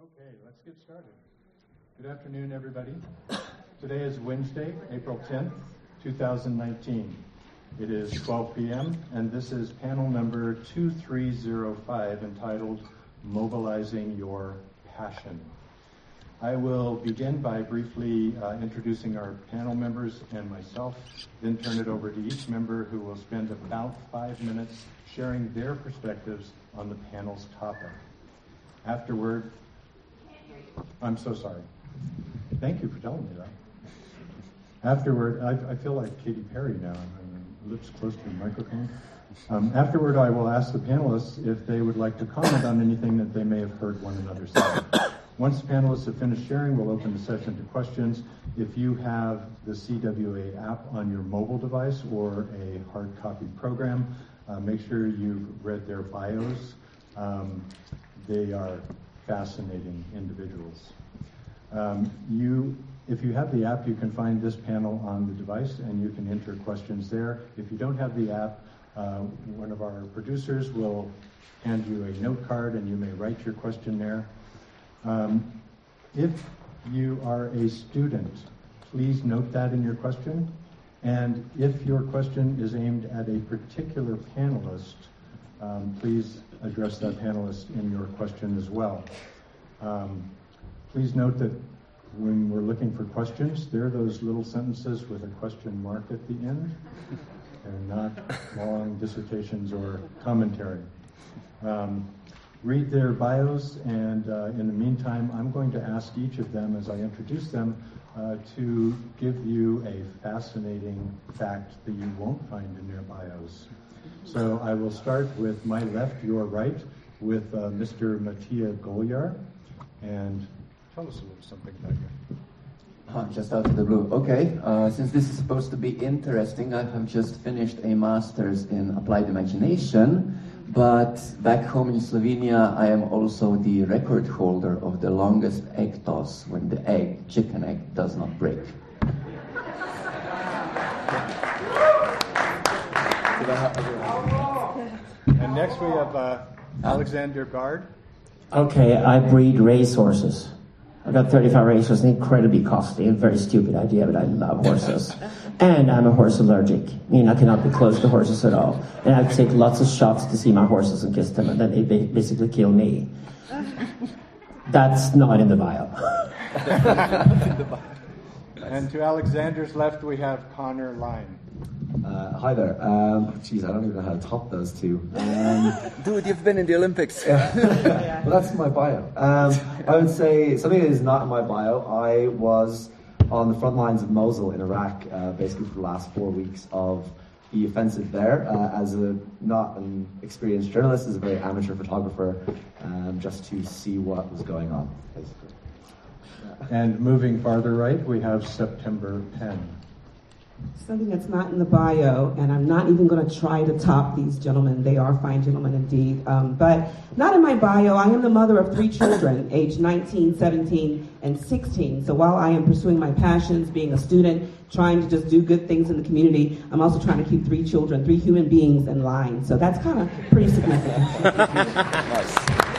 Okay, let's get started. Good afternoon, everybody. Today is Wednesday, April 10th, 2019. It is 12 p.m., and this is panel number 2305, entitled Mobilizing Your Passion. I will begin by briefly introducing our panel members and myself, then turn it over to each member, who will spend about 5 minutes sharing their perspectives on the panel's topic. Afterward, I'm so sorry. Thank you for telling me that. Afterward, I feel like Katy Perry now. My lips close to the microphone. Afterward, I will ask the panelists if they would like to comment on anything that they may have heard one another say. Once the panelists have finished sharing, we'll open the session to questions. If you have the CWA app on your mobile device or a hard copy program, make sure you've read their bios. They are fascinating individuals. If you have the app, you can find this panel on the device and you can enter questions there. If you don't have the app, one of our producers will hand you a note card and you may write your question there. If you are a student, please note that in your question. And if your question is aimed at a particular panelist, please address that panelist in your question as well. Please note that when we're looking for questions, there are those little sentences with a question mark at the end. They're not long dissertations or commentary. Read their bios, and in the meantime, I'm going to ask each of them, as I introduce them, to give you a fascinating fact that you won't find in their bios. So I will start with my left, your right, with Mr. Mattia Golyar. And tell us a little something about you. Just out of the blue. Okay, since this is supposed to be interesting, I have just finished a master's in applied imagination, but back home in Slovenia, I am also the record holder of the longest egg toss when the chicken egg, does not break. And next we have Alexander Bard. Okay, I breed racehorses. I've got 35 racehorses, incredibly costly and very stupid idea, but I love horses. And I'm a horse allergic. I mean, I cannot be close to horses at all. And I have to take lots of shots to see my horses and kiss them, and then they basically kill me. That's not in the bio. And to Alexander's left, we have Connor Line. Hi there. Geez, I don't even know how to top those two. Dude, you've been in the Olympics. Well, that's in my bio. I would say something that is not in my bio. I was on the front lines of Mosul in Iraq, basically for the last 4 weeks of the offensive there, as not an experienced journalist, as a very amateur photographer, just to see what was going on, basically. And moving farther right, we have September Penn. Something that's not in the bio, and I'm not even going to try to top these gentlemen. They are fine gentlemen indeed. But not in my bio, I am the mother of 3 children, aged 19, 17, and 16. So while I am pursuing my passions, being a student, trying to just do good things in the community, I'm also trying to keep 3 children, 3 human beings in line. So that's kind of pretty significant. Nice.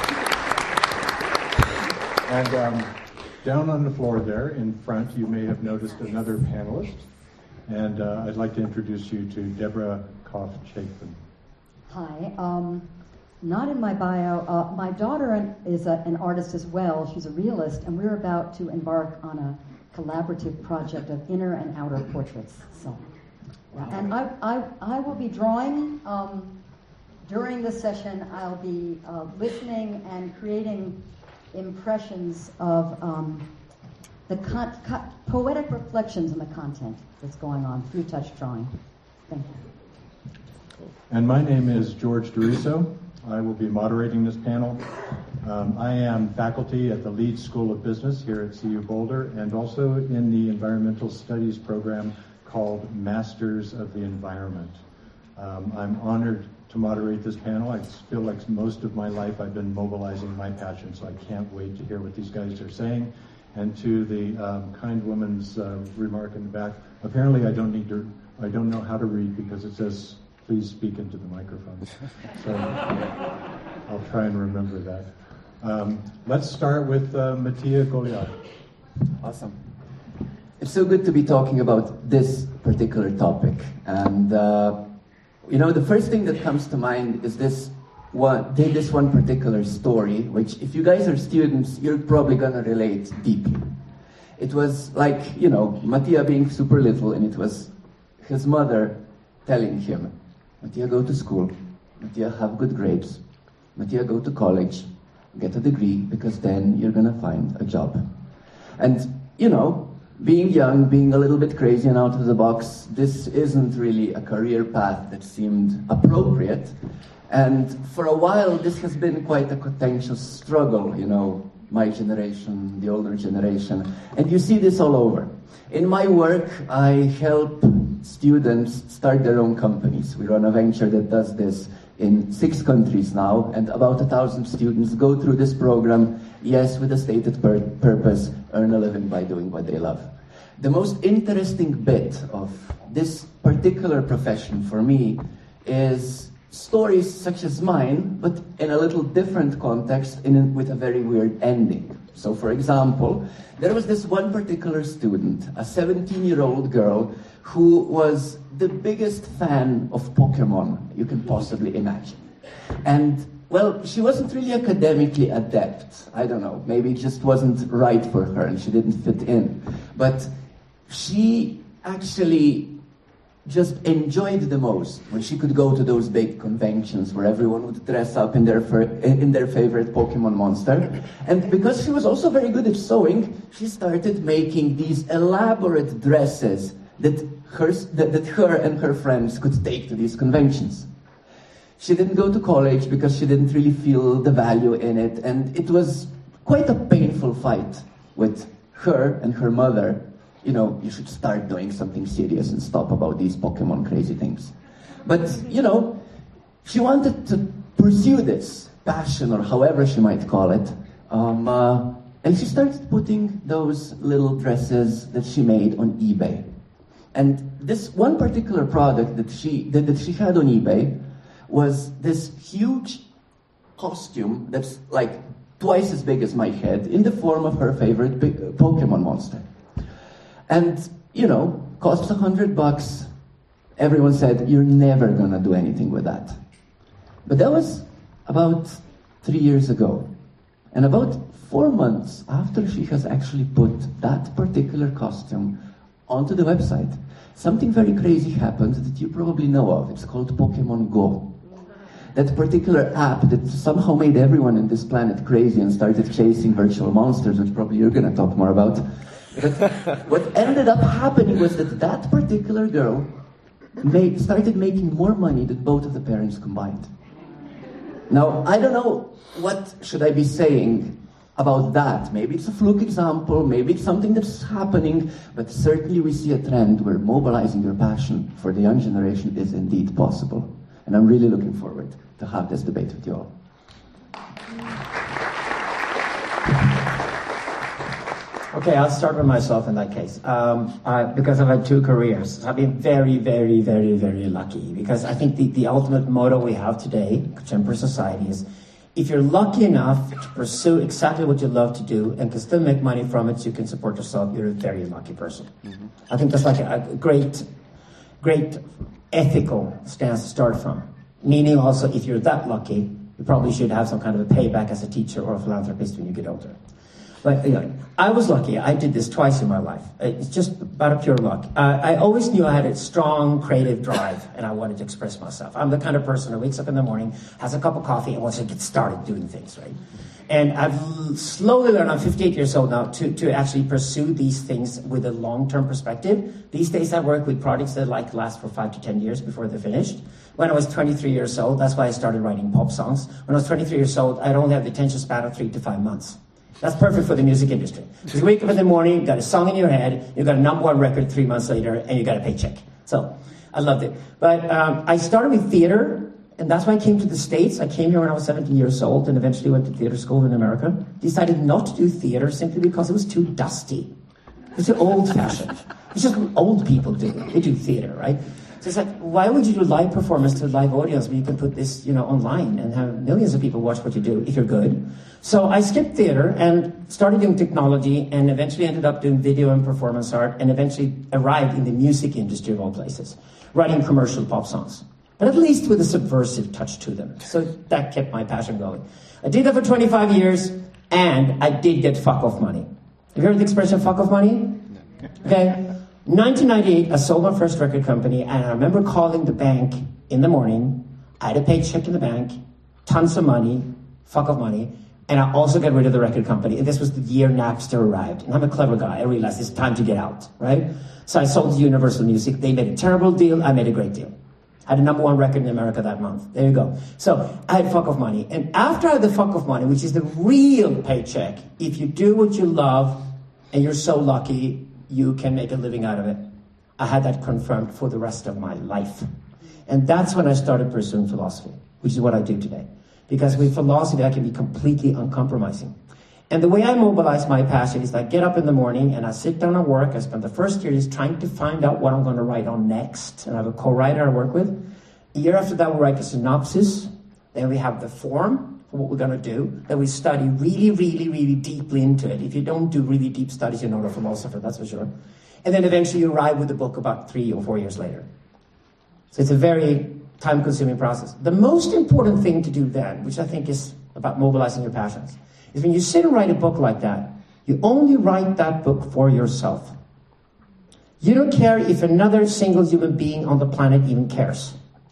And down on the floor there in front, you may have noticed another panelist. And I'd like to introduce you to Deborah Koff-Chapin. Hi. Not in my bio. My daughter is an artist as well. She's a realist, and we're about to embark on a collaborative project of inner and outer portraits. So, wow. And I will be drawing during the session. I'll be listening and creating impressions of the poetic reflections on the content that's going on through touch drawing. Thank you. And my name is George Doriso. I will be moderating this panel. I am faculty at the Leeds School of Business here at CU Boulder, and also in the environmental studies program called Masters of the Environment. I'm honored to moderate this panel. I feel like most of my life I've been mobilizing my passion, so I can't wait to hear what these guys are saying. And to the kind woman's remark in the back, apparently I don't know how to read because it says, please speak into the microphone. So I'll try and remember that. Let's start with Mattia Goliath. Awesome. It's so good to be talking about this particular topic. And, the first thing that comes to mind is this one particular story, which if you guys are students, you're probably going to relate deeply. It was like, Mattia being super little, and it was his mother telling him, Mattia, go to school. Mattia, have good grades. Mattia, go to college. Get a degree, because then you're going to find a job. And, being young, being a little bit crazy and out of the box, this isn't really a career path that seemed appropriate. And for a while, this has been quite a contentious struggle, my generation, the older generation. And you see this all over. In my work, I help students start their own companies. We run a venture that does this in 6 countries now, and about 1,000 students go through this program, yes, with a stated purpose, earn a living by doing what they love. The most interesting bit of this particular profession for me is stories such as mine, but in a little different context, with a very weird ending. So, for example, there was this one particular student, a 17-year-old girl, who was the biggest fan of Pokemon you can possibly imagine. And, well, she wasn't really academically adept. I don't know, maybe it just wasn't right for her and she didn't fit in. But she actually just enjoyed the most when she could go to those big conventions where everyone would dress up in their favorite Pokemon monster. And because she was also very good at sewing, she started making these elaborate dresses that her and her friends could take to these conventions. She didn't go to college because she didn't really feel the value in it, and it was quite a painful fight with her and her mother. You should start doing something serious and stop about these Pokemon crazy things. But, she wanted to pursue this passion, or however she might call it, and she started putting those little dresses that she made on eBay. And this one particular product that she had on eBay was this huge costume that's like twice as big as my head, in the form of her favorite Pokemon monster. And, costs $100. Everyone said, you're never gonna do anything with that. But that was about 3 years ago. And about 4 months after she has actually put that particular costume onto the website, something very crazy happened that you probably know of. It's called Pokemon Go. That particular app that somehow made everyone on this planet crazy and started chasing virtual monsters, which probably you're going to talk more about. But what ended up happening was that particular girl started making more money than both of the parents combined. Now, I don't know what should I be saying about that. Maybe it's a fluke example, maybe it's something that's happening, but certainly we see a trend where mobilizing your passion for the young generation is indeed possible. And I'm really looking forward to have this debate with you all. Okay, I'll start with myself in that case. Because I've had 2 careers, I've been very, very, very, very lucky. Because I think the ultimate motto we have today in contemporary society is, if you're lucky enough to pursue exactly what you love to do and can still make money from it so you can support yourself, you're a very lucky person. Mm-hmm. I think that's like a great ethical stance to start from. Meaning also, if you're that lucky, you probably should have some kind of a payback as a teacher or a philanthropist when you get older. But I was lucky. I did this twice in my life. It's just out of pure luck. I always knew I had a strong creative drive, and I wanted to express myself. I'm the kind of person who wakes up in the morning, has a cup of coffee, and wants to get started doing things, right? And I've slowly learned, I'm 58 years old now, to actually pursue these things with a long-term perspective. These days I work with projects that last for 5 to 10 years before they're finished. When I was 23 years old, that's why I started writing pop songs. When I was 23 years old, I'd only have the attention span of 3 to 5 months. That's perfect for the music industry. Because you wake up in the morning, you've got a song in your head, you've got a #1 record 3 months later, and you got a paycheck. So, I loved it. But I started with theater, and that's why I came to the States. I came here when I was 17 years old, and eventually went to theater school in America. Decided not to do theater simply because it was too dusty. It's too old-fashioned. It's just what old people do. They do theater, right? So it's like, why would you do live performance to a live audience when you can put this, online and have millions of people watch what you do if you're good? So I skipped theater and started doing technology and eventually ended up doing video and performance art and eventually arrived in the music industry of all places, writing commercial pop songs, but at least with a subversive touch to them. So that kept my passion going. I did that for 25 years and I did get fuck off money. Have you heard the expression fuck off money? Okay. 1998, I sold my first record company, and I remember calling the bank in the morning. I had a paycheck in the bank, tons of money, fuck off money, and I also got rid of the record company. And this was the year Napster arrived. And I'm a clever guy. I realized it's time to get out, right? So I sold to Universal Music. They made a terrible deal. I made a great deal. I had a #1 record in America that month. There you go. So I had fuck off money. And after I had the fuck off money, which is the real paycheck, if you do what you love and you're so lucky, you can make a living out of it. I had that confirmed for the rest of my life. And that's when I started pursuing philosophy, which is what I do today. Because with philosophy, I can be completely uncompromising. And the way I mobilize my passion is I get up in the morning and I sit down and work. I spend the first year just trying to find out what I'm going to write on next. And I have a co-writer I work with. A year after that, we write a synopsis. Then we have the form for what we're going to do. Then we study really, really, really deeply into it. If you don't do really deep studies, you're not a philosopher, that's for sure. And then eventually you arrive with the book about 3 or 4 years later. So it's a very time-consuming process. The most important thing to do then, which I think is about mobilizing your passions, is when you sit and write a book like that, you only write that book for yourself. You don't care if another single human being on the planet even cares.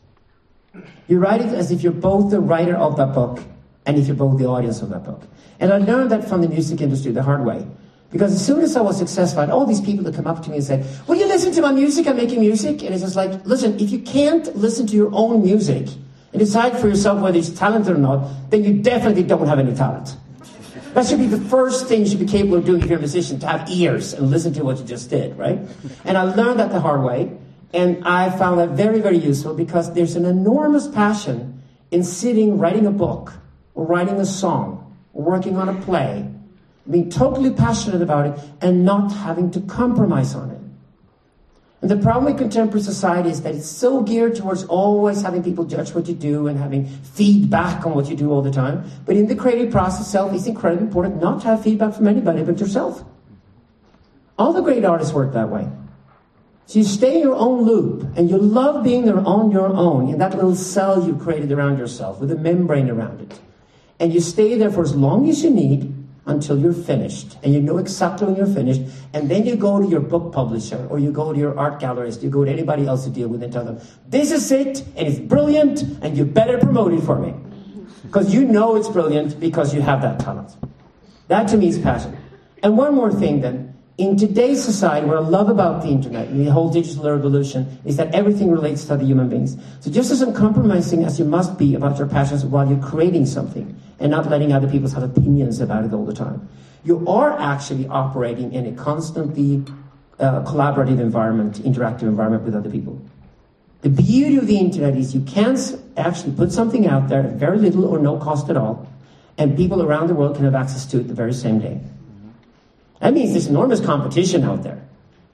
You write it as if you're both the writer of that book and if you're both the audience of that book. And I learned that from the music industry the hard way. Because as soon as I was successful, I had all these people that come up to me and say, will you listen to my music? I'm making music. And it's just like, listen, if you can't listen to your own music and decide for yourself whether it's talented or not, then you definitely don't have any talent. That should be the first thing you should be capable of doing if you're a musician, to have ears and listen to what you just did, right? And I learned that the hard way. And I found that very, very useful because there's an enormous passion in sitting, writing a book, or writing a song, or working on a play, being totally passionate about it, and not having to compromise on it. And the problem with contemporary society is that it's so geared towards always having people judge what you do and having feedback on what you do all the time. But in the creative process itself, it's incredibly important not to have feedback from anybody but yourself. All the great artists work that way. So you stay in your own loop, and you love being there on your own, in that little cell you created around yourself, with a membrane around it. And you stay there for as long as you need until you're finished. And you know exactly when you're finished. And then you go to your book publisher, or you go to your art gallerist, you go to anybody else to deal with it and tell them, this is it, and it's brilliant, and you better promote it for me. Because you know it's brilliant because you have that talent. That to me is passion. And one more thing then. In today's society, what I love about the internet and the whole digital revolution is that everything relates to other human beings. So just as uncompromising as you must be about your passions while you're creating something and not letting other people have opinions about it all the time, you are actually operating in a constantly collaborative environment, interactive environment with other people. The beauty of the internet is you can actually put something out there at very little or no cost at all, and people around the world can have access to it the very same day. That means there's enormous competition out there.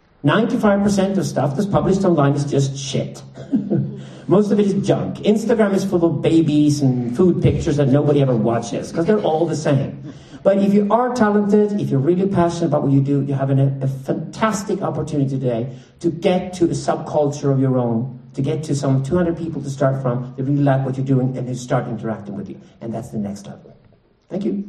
95% of stuff that's published online is just shit. Most of it is junk. Instagram is full of babies and food pictures that nobody ever watches because they're all the same. But if you are talented, if you're really passionate about what you do, you have a fantastic opportunity today to get to a subculture of your own, to get to some 200 people to start from that really like what you're doing and they start interacting with you. And that's the next level. Thank you.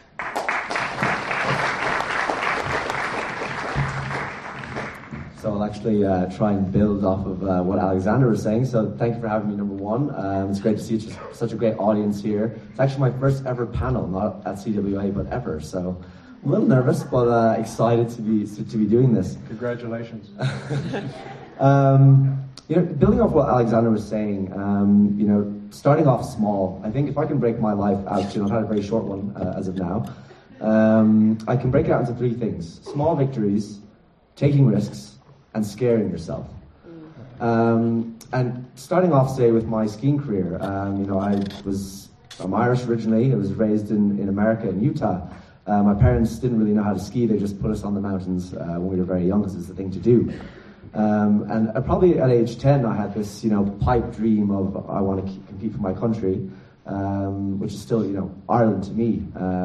So I'll actually try and build off of what Alexander was saying. So thank you for having me, number one. It's great to see such a great audience here. It's actually my first ever panel, not at CWA, but ever. So I'm a little nervous, but excited to be doing this. Congratulations. Building off what Alexander was saying, starting off small. I think if I can break my life out, I've had a very short one as of now. I can break it out into 3 things: small victories, taking risks, and scaring yourself. And starting off, say, with my skiing career, I'm Irish originally. I was raised in America, in Utah. My parents didn't really know how to ski. They just put us on the mountains when we were very young because it's the thing to do. And probably at age 10, I had this, pipe dream of I want to compete for my country, which is still, Ireland to me,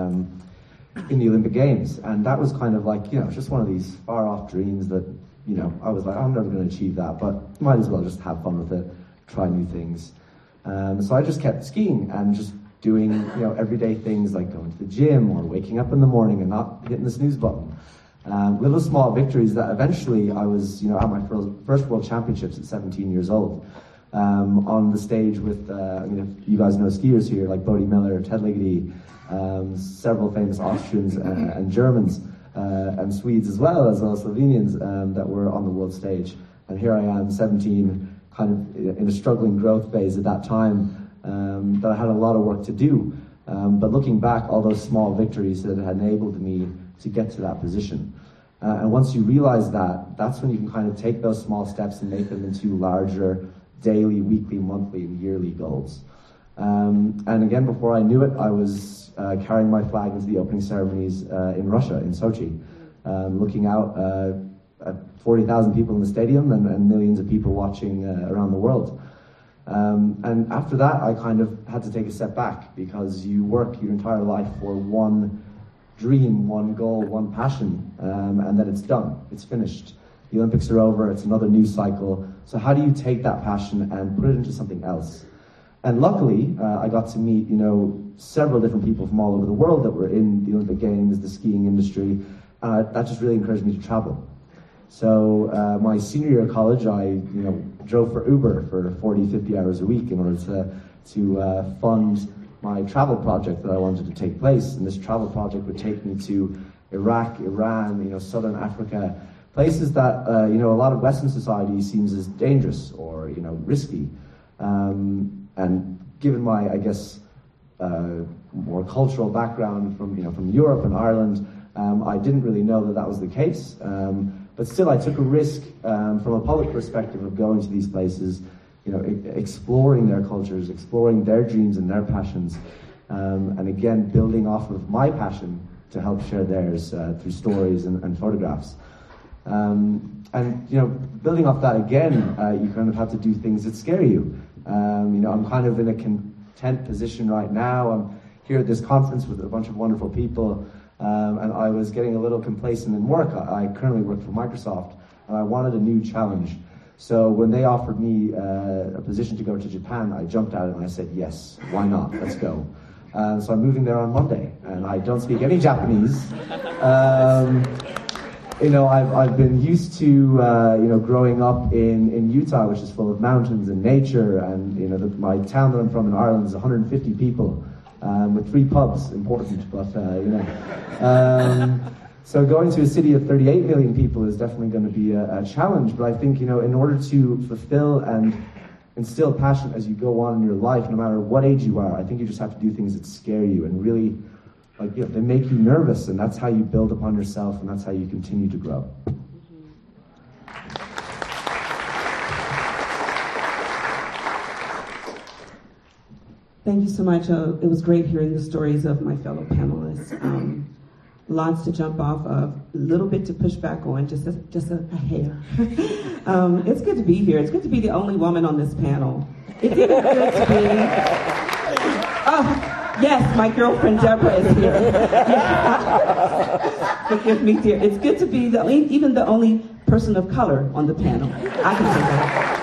in the Olympic Games. And that was kind of like, just one of these far off dreams that, I was like, I'm never going to achieve that, but might as well just have fun with it, try new things. So I just kept skiing and just doing, everyday things like going to the gym or waking up in the morning and not hitting the snooze button. Little small victories that eventually I was, at my first World Championships at 17 years old, on the stage with, if you guys know skiers here, like Bodie Miller, Ted Ligety, several famous Austrians and Germans, and Swedes as well Slovenians, that were on the world stage. And here I am, 17, kind of in a struggling growth phase at that time, that I had a lot of work to do. But looking back, all those small victories that had enabled me to get to that position. And once you realize that, that's when you can kind of take those small steps and make them into larger daily, weekly, monthly, and yearly goals. And again, before I knew it, I was carrying my flag into the opening ceremonies in Russia, in Sochi, looking out at 40,000 people in the stadium and millions of people watching around the world. And after that, I kind of had to take a step back, because you work your entire life for one dream, one goal, one passion, and then it's done, it's finished. The Olympics are over, it's another new cycle. So how do you take that passion and put it into something else? And luckily, I got to meet, several different people from all over the world that were in the Olympic Games, the skiing industry. That just really encouraged me to travel. So my senior year of college, I, drove for Uber for 40, 50 hours a week in order to fund my travel project that I wanted to take place. And this travel project would take me to Iraq, Iran, Southern Africa, places that, a lot of Western society seems as dangerous or, risky. And given my, I guess, more cultural background from Europe and Ireland, I didn't really know that was the case. But still, I took a risk from a public perspective of going to these places, exploring their cultures, exploring their dreams and their passions, and again, building off of my passion to help share theirs through stories and photographs. And building off that again, you kind of have to do things that scare you. I'm kind of in a content position right now. I'm here at this conference with a bunch of wonderful people, and I was getting a little complacent in work. I currently work for Microsoft, and I wanted a new challenge. So when they offered me a position to go to Japan, I jumped at it and I said, yes, why not? Let's go. So I'm moving there on Monday, and I don't speak any Japanese. I've been used to, growing up in Utah, which is full of mountains and nature, and, my town that I'm from in Ireland is 150 people, with 3 pubs, important, but, so going to a city of 38 million people is definitely going to be a challenge, but I think, in order to fulfill and instill passion as you go on in your life, no matter what age you are, I think you just have to do things that scare you and really, they make you nervous, and that's how you build upon yourself, and that's how you continue to grow. Thank you so much. It was great hearing the stories of my fellow panelists. Lots to jump off of, a little bit to push back on, just a hair. It's good to be here. It's good to be the only woman on this panel. It's even good to be... Yes, my girlfriend Deborah is here. Forgive me, dear. It's good to be even the only person of color on the panel. I can say that.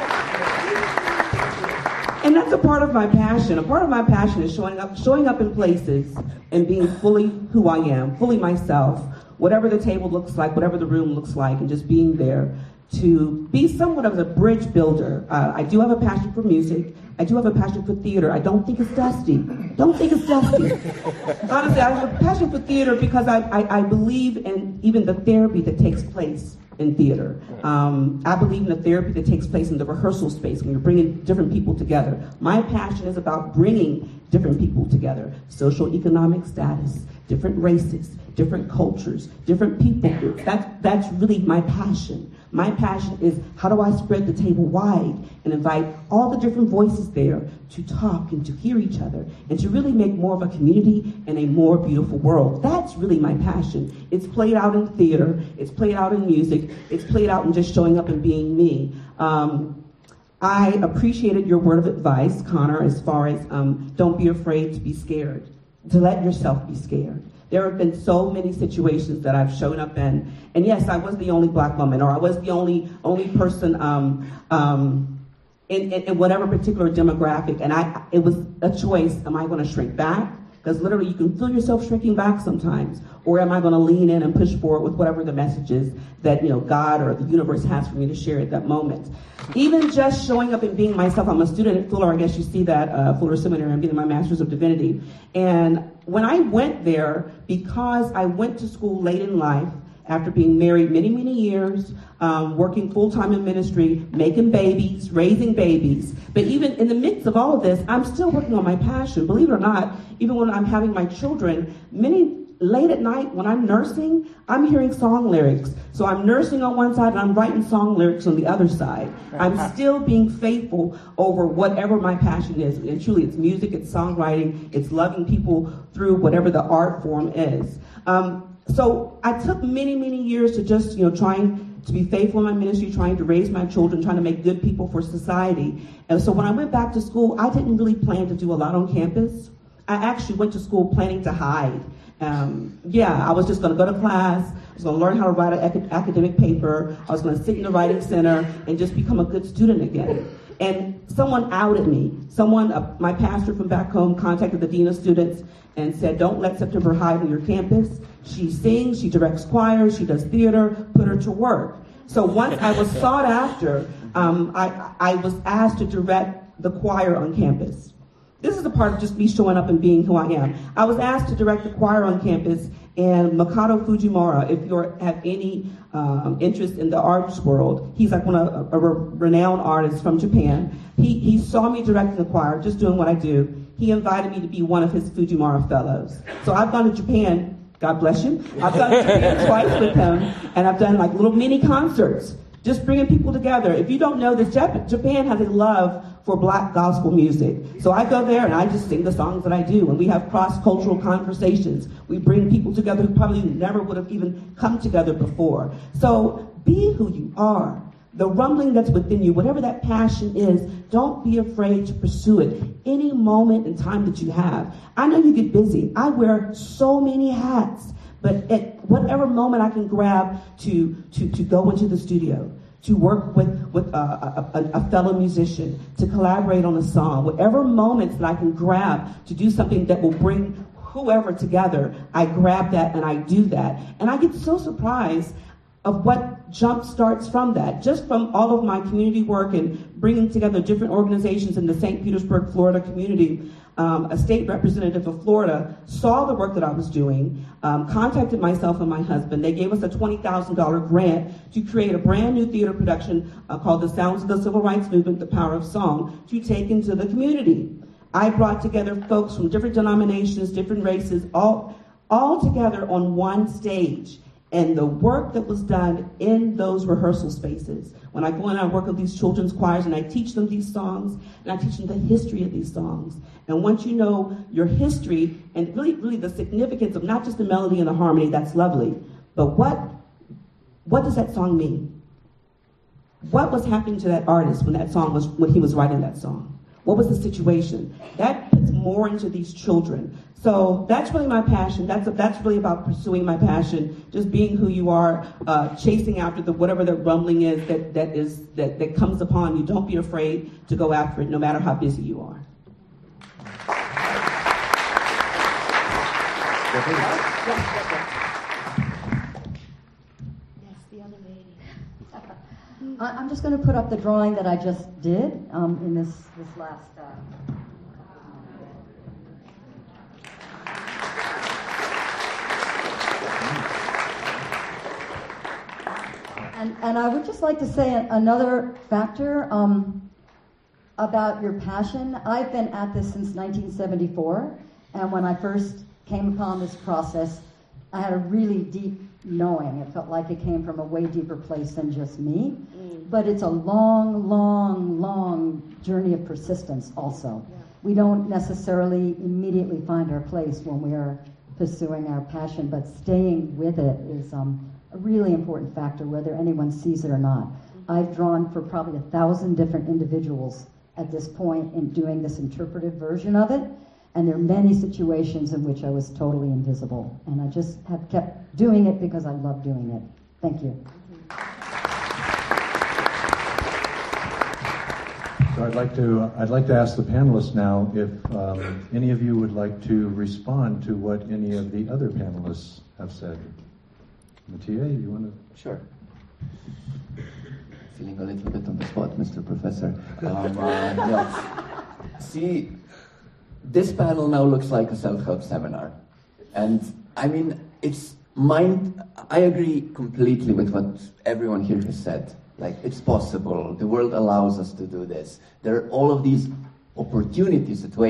And that's a part of my passion. A part of my passion is showing up in places and being fully who I am, fully myself, whatever the table looks like, whatever the room looks like, and just being there to be somewhat of a bridge builder. I do have a passion for music. I do have a passion for theater. I don't think it's dusty. Don't think it's dusty. Honestly, I have a passion for theater because I believe in even the therapy that takes place in theater. I believe in the therapy that takes place in the rehearsal space when you're bringing different people together. My passion is about bringing different people together. Social economic status, different races, different cultures, different people groups. That's really my passion. My passion is how do I spread the table wide and invite all the different voices there to talk and to hear each other and to really make more of a community and a more beautiful world. That's really my passion. It's played out in theater, it's played out in music, it's played out in just showing up and being me. I appreciated your word of advice, Connor, as far as don't be afraid to be scared, to let yourself be scared. There have been so many situations that I've shown up in, and yes, I was the only black woman, or I was the only person in whatever particular demographic, and it was a choice. Am I going to shrink back? Because literally you can feel yourself shrinking back sometimes. Or am I going to lean in and push forward with whatever the message is that, God or the universe has for me to share at that moment? Even just showing up and being myself. I'm a student at Fuller. I guess you see that, Fuller Seminary. I'm getting my Master's of Divinity. And when I went there, because I went to school late in life, after being married many, many years, working full-time in ministry, making babies, raising babies. But even in the midst of all of this, I'm still working on my passion. Believe it or not, even when I'm having my children, late at night when I'm nursing, I'm hearing song lyrics. So I'm nursing on one side and I'm writing song lyrics on the other side. I'm still being faithful over whatever my passion is. And truly, it's music, it's songwriting, it's loving people through whatever the art form is. So I took many, many years to just, trying to be faithful in my ministry, trying to raise my children, trying to make good people for society. And so when I went back to school, I didn't really plan to do a lot on campus. I actually went to school planning to hide. I was just going to go to class. I was going to learn how to write an academic paper. I was going to sit in the writing center and just become a good student again. And someone outed me. My pastor from back home contacted the dean of students and said, don't let September hide on your campus. She sings, she directs choirs, she does theater, put her to work. So once I was sought after, I was asked to direct the choir on campus. This is a part of just me showing up and being who I am. I was asked to direct the choir on campus, and Makoto Fujimura, if you have any interest in the arts world, he's like a renowned artist from Japan. He saw me directing the choir, just doing what I do. He invited me to be one of his Fujimura fellows. So I've gone to Japan, God bless you. I've gone to Japan twice with him, and I've done like little mini concerts, just bringing people together. If you don't know this, Japan has a love for black gospel music. So I go there and I just sing the songs that I do, and we have cross-cultural conversations. We bring people together who probably never would have even come together before. So be who you are. The rumbling that's within you, whatever that passion is, don't be afraid to pursue it any moment in time that you have. I know you get busy. I wear so many hats, but at whatever moment I can grab to go into the studio, to work with a fellow musician, to collaborate on a song, whatever moments that I can grab to do something that will bring whoever together, I grab that and I do that. And I get so surprised of what jump starts from that. Just from all of my community work and bringing together different organizations in the St. Petersburg, Florida community, a state representative of Florida saw the work that I was doing, contacted myself and my husband. They gave us a $20,000 grant to create a brand new theater production called The Sounds of the Civil Rights Movement, The Power of Song, to take into the community. I brought together folks from different denominations, different races, all together on one stage. And the work that was done in those rehearsal spaces, when I go in and I work with these children's choirs and I teach them these songs, and I teach them the history of these songs. And once you know your history and really the significance of not just the melody and the harmony, that's lovely, but what does that song mean? What was happening to that artist when he was writing that song? What was the situation? That puts more into these children. So that's really my passion. That's really about pursuing my passion, just being who you are, chasing after whatever the rumbling is that comes upon you. Don't be afraid to go after it, no matter how busy you are. Yes, the other lady. I'm just going to put up the drawing that I just did in this last. And I would just like to say another factor about your passion. I've been at this since 1974, and when I first came upon this process, I had a really deep knowing. It felt like it came from a way deeper place than just me. But it's a long, long, long journey of persistence also. Yeah. We don't necessarily immediately find our place when we are pursuing our passion, but staying with it is a really important factor, whether anyone sees it or not. I've drawn for probably 1,000 different individuals at this point in doing this interpretive version of it, and there are many situations in which I was totally invisible, and I just have kept doing it because I love doing it. Thank you. So I'd like to ask the panelists now if any of you would like to respond to what any of the other panelists have said. Mattia, you want to? Sure. Feeling a little bit on the spot, Mr. Professor. See, this panel now looks like a self-help seminar. And I mean, I agree completely with what everyone here has said. Like, it's possible. The world allows us to do this. There are all of these opportunities that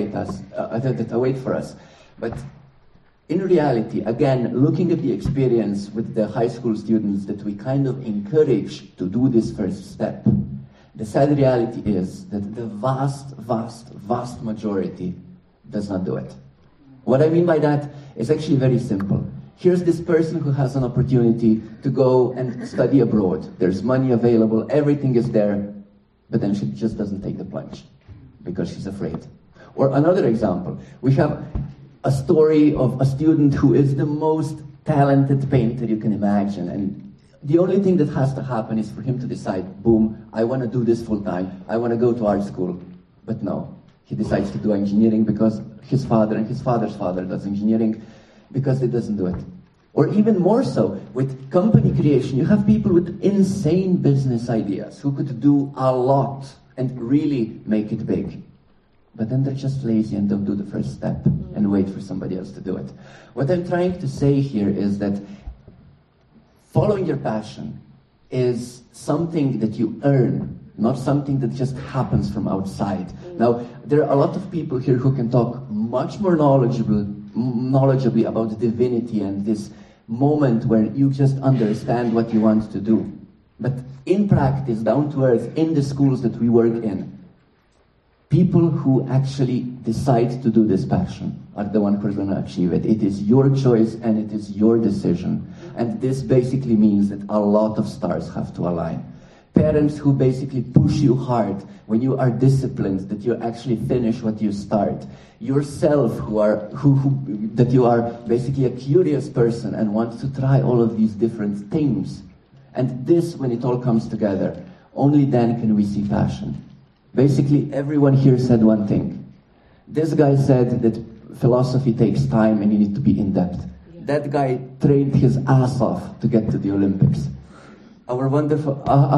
await for us. But in reality, again, looking at the experience with the high school students that we kind of encourage to do this first step, the sad reality is that the vast, vast, vast majority does not do it. What I mean by that is actually very simple. Here's this person who has an opportunity to go and study abroad. There's money available, everything is there, but then she just doesn't take the plunge because she's afraid. Or another example, we have a story of a student who is the most talented painter you can imagine, and the only thing that has to happen is for him to decide, boom, I want to do this full time, I want to go to art school. But no, he decides to do engineering because his father and his father's father does engineering, because it doesn't do it. Or even more so, with company creation, you have people with insane business ideas who could do a lot and really make it big. But then they're just lazy and don't do the first step and wait for somebody else to do it. What I'm trying to say here is that following your passion is something that you earn, not something that just happens from outside. Now, there are a lot of people here who can talk much more knowledgeably about divinity and this moment where you just understand what you want to do. But in practice, down to earth, in the schools that we work in, people who actually decide to do this passion are the ones who are going to achieve it. It is your choice and it is your decision. And this basically means that a lot of stars have to align. Parents who basically push you hard when you are disciplined, that you actually finish what you start. Yourself that you are basically a curious person and want to try all of these different things. And this, when it all comes together, only then can we see passion. Basically, everyone here said one thing. This guy said that philosophy takes time and you need to be in depth. That guy trained his ass off to get to the Olympics. Our wonderful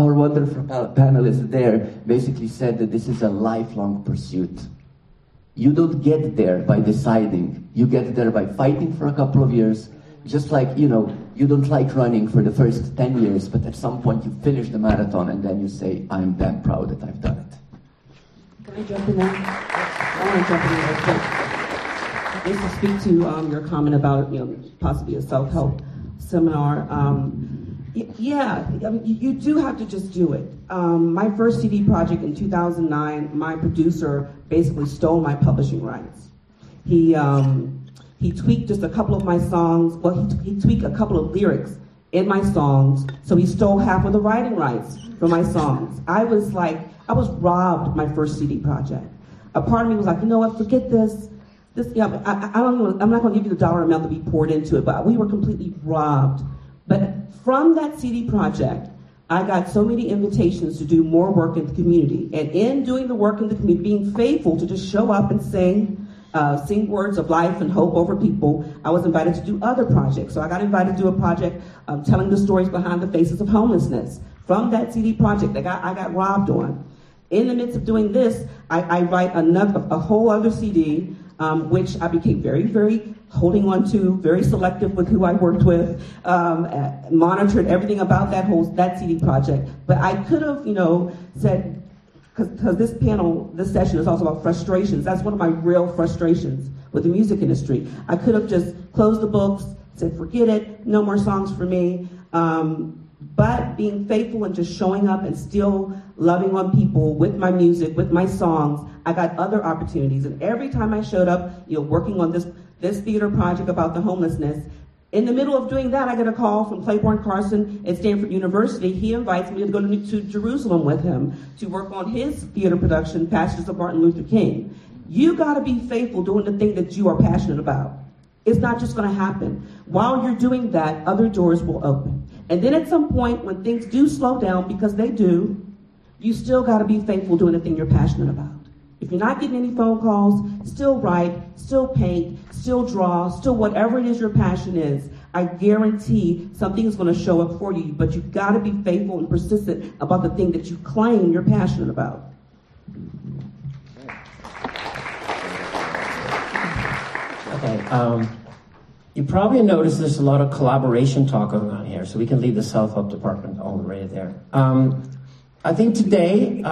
panelist there basically said that this is a lifelong pursuit. You don't get there by deciding. You get there by fighting for a couple of years. Just like, you don't like running for the first 10 years, but at some point you finish the marathon and then you say, I'm damn proud that I've done it. Can I jump in there? I want to jump in there real quick. Just to speak to your comment about, possibly a self-help seminar. Yeah, I mean, you do have to just do it. My first CD project in 2009, my producer basically stole my publishing rights. He tweaked just a couple of my songs. Well, he tweaked a couple of lyrics in my songs, so he stole half of the writing rights for my songs. I was robbed my first CD project. A part of me was like, you know what, forget this. I'm not going to give you the dollar amount to be poured into it, but we were completely robbed. But from that CD project, I got so many invitations to do more work in the community. And in doing the work in the community, being faithful to just show up and sing words of life and hope over people, I was invited to do other projects. So I got invited to do a project telling the stories behind the faces of homelessness. From that CD project that I got robbed on. In the midst of doing this, I write a whole other CD, which I became very, very holding on to, very selective with who I worked with, monitored everything about that CD project. But I could have, said, because this panel, this session is also about frustrations. That's one of my real frustrations with the music industry. I could have just closed the books, said, forget it, no more songs for me. But being faithful and just showing up and still loving on people with my music, with my songs, I got other opportunities. And every time I showed up, working on this theater project about the homelessness, in the middle of doing that, I get a call from Claiborne Carson at Stanford University. He invites me to go to Jerusalem with him to work on his theater production, Passages of Martin Luther King. You got to be faithful doing the thing that you are passionate about. It's not just going to happen. While you're doing that, other doors will open. And then at some point, when things do slow down, because they do, you still got to be faithful doing the thing you're passionate about. If you're not getting any phone calls, still write, still paint, still draw, still whatever it is your passion is, I guarantee something is going to show up for you. But you've got to be faithful and persistent about the thing that you claim you're passionate about. Okay, you probably noticed there's a lot of collaboration talk going on here, so we can leave the self-help department all the way there. I think today,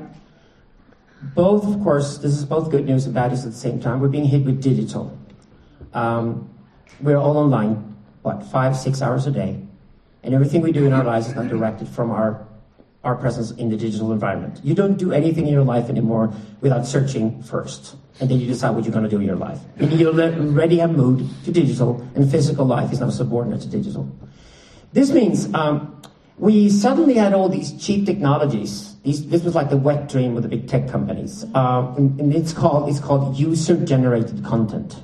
both, of course, this is both good news and bad news at the same time. We're being hit with digital. We're all online, 5-6 hours a day, and everything we do in our lives is not directed from our presence in the digital environment. You don't do anything in your life anymore without searching first, and then you decide what you're going to do in your life. And you already have moved to digital, and physical life is now subordinate to digital. This means we suddenly had all these cheap technologies. This was like the wet dream with the big tech companies, and it's called user-generated content.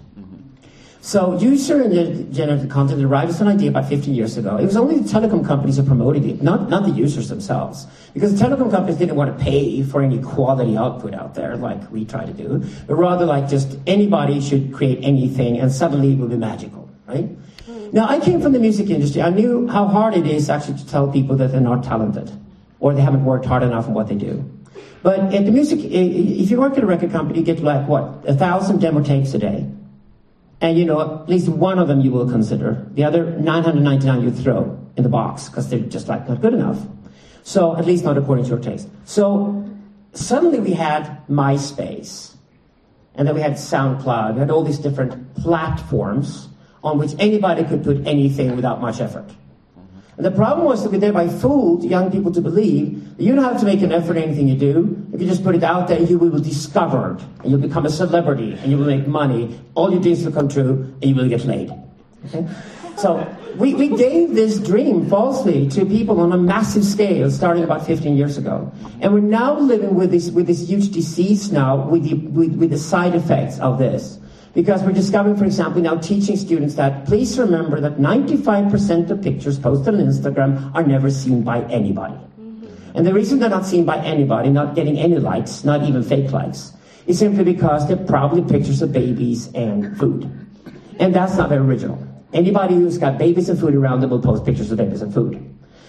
So user-generated content arrived as an idea about 15 years ago. It was only the telecom companies who promoted it, not the users themselves. Because the telecom companies didn't want to pay for any quality output out there like we try to do, but rather like just anybody should create anything and suddenly it will be magical, right? Now, I came from the music industry. I knew how hard it is actually to tell people that they're not talented or they haven't worked hard enough in what they do. But at the music, if you work at a record company, you get 1,000 demo tapes a day. And at least one of them you will consider. The other 999 you throw in the box because they're just not good enough. So at least not according to your taste. So suddenly we had MySpace. And then we had SoundCloud. We had all these different platforms on which anybody could put anything without much effort. And the problem was that we thereby fooled young people to believe that you don't have to make an effort in anything you do. If you just put it out there, you will be discovered, and you'll become a celebrity, and you will make money. All your dreams will come true, and you will get laid. Okay? So we gave this dream falsely to people on a massive scale, starting about 15 years ago. And we're now living with this huge disease now, with the side effects of this. Because we're discovering, for example, now teaching students that please remember that 95% of pictures posted on Instagram are never seen by anybody. And the reason they're not seen by anybody, not getting any likes, not even fake likes, is simply because they're probably pictures of babies and food. And that's not very original. Anybody who's got babies and food around them will post pictures of babies and food.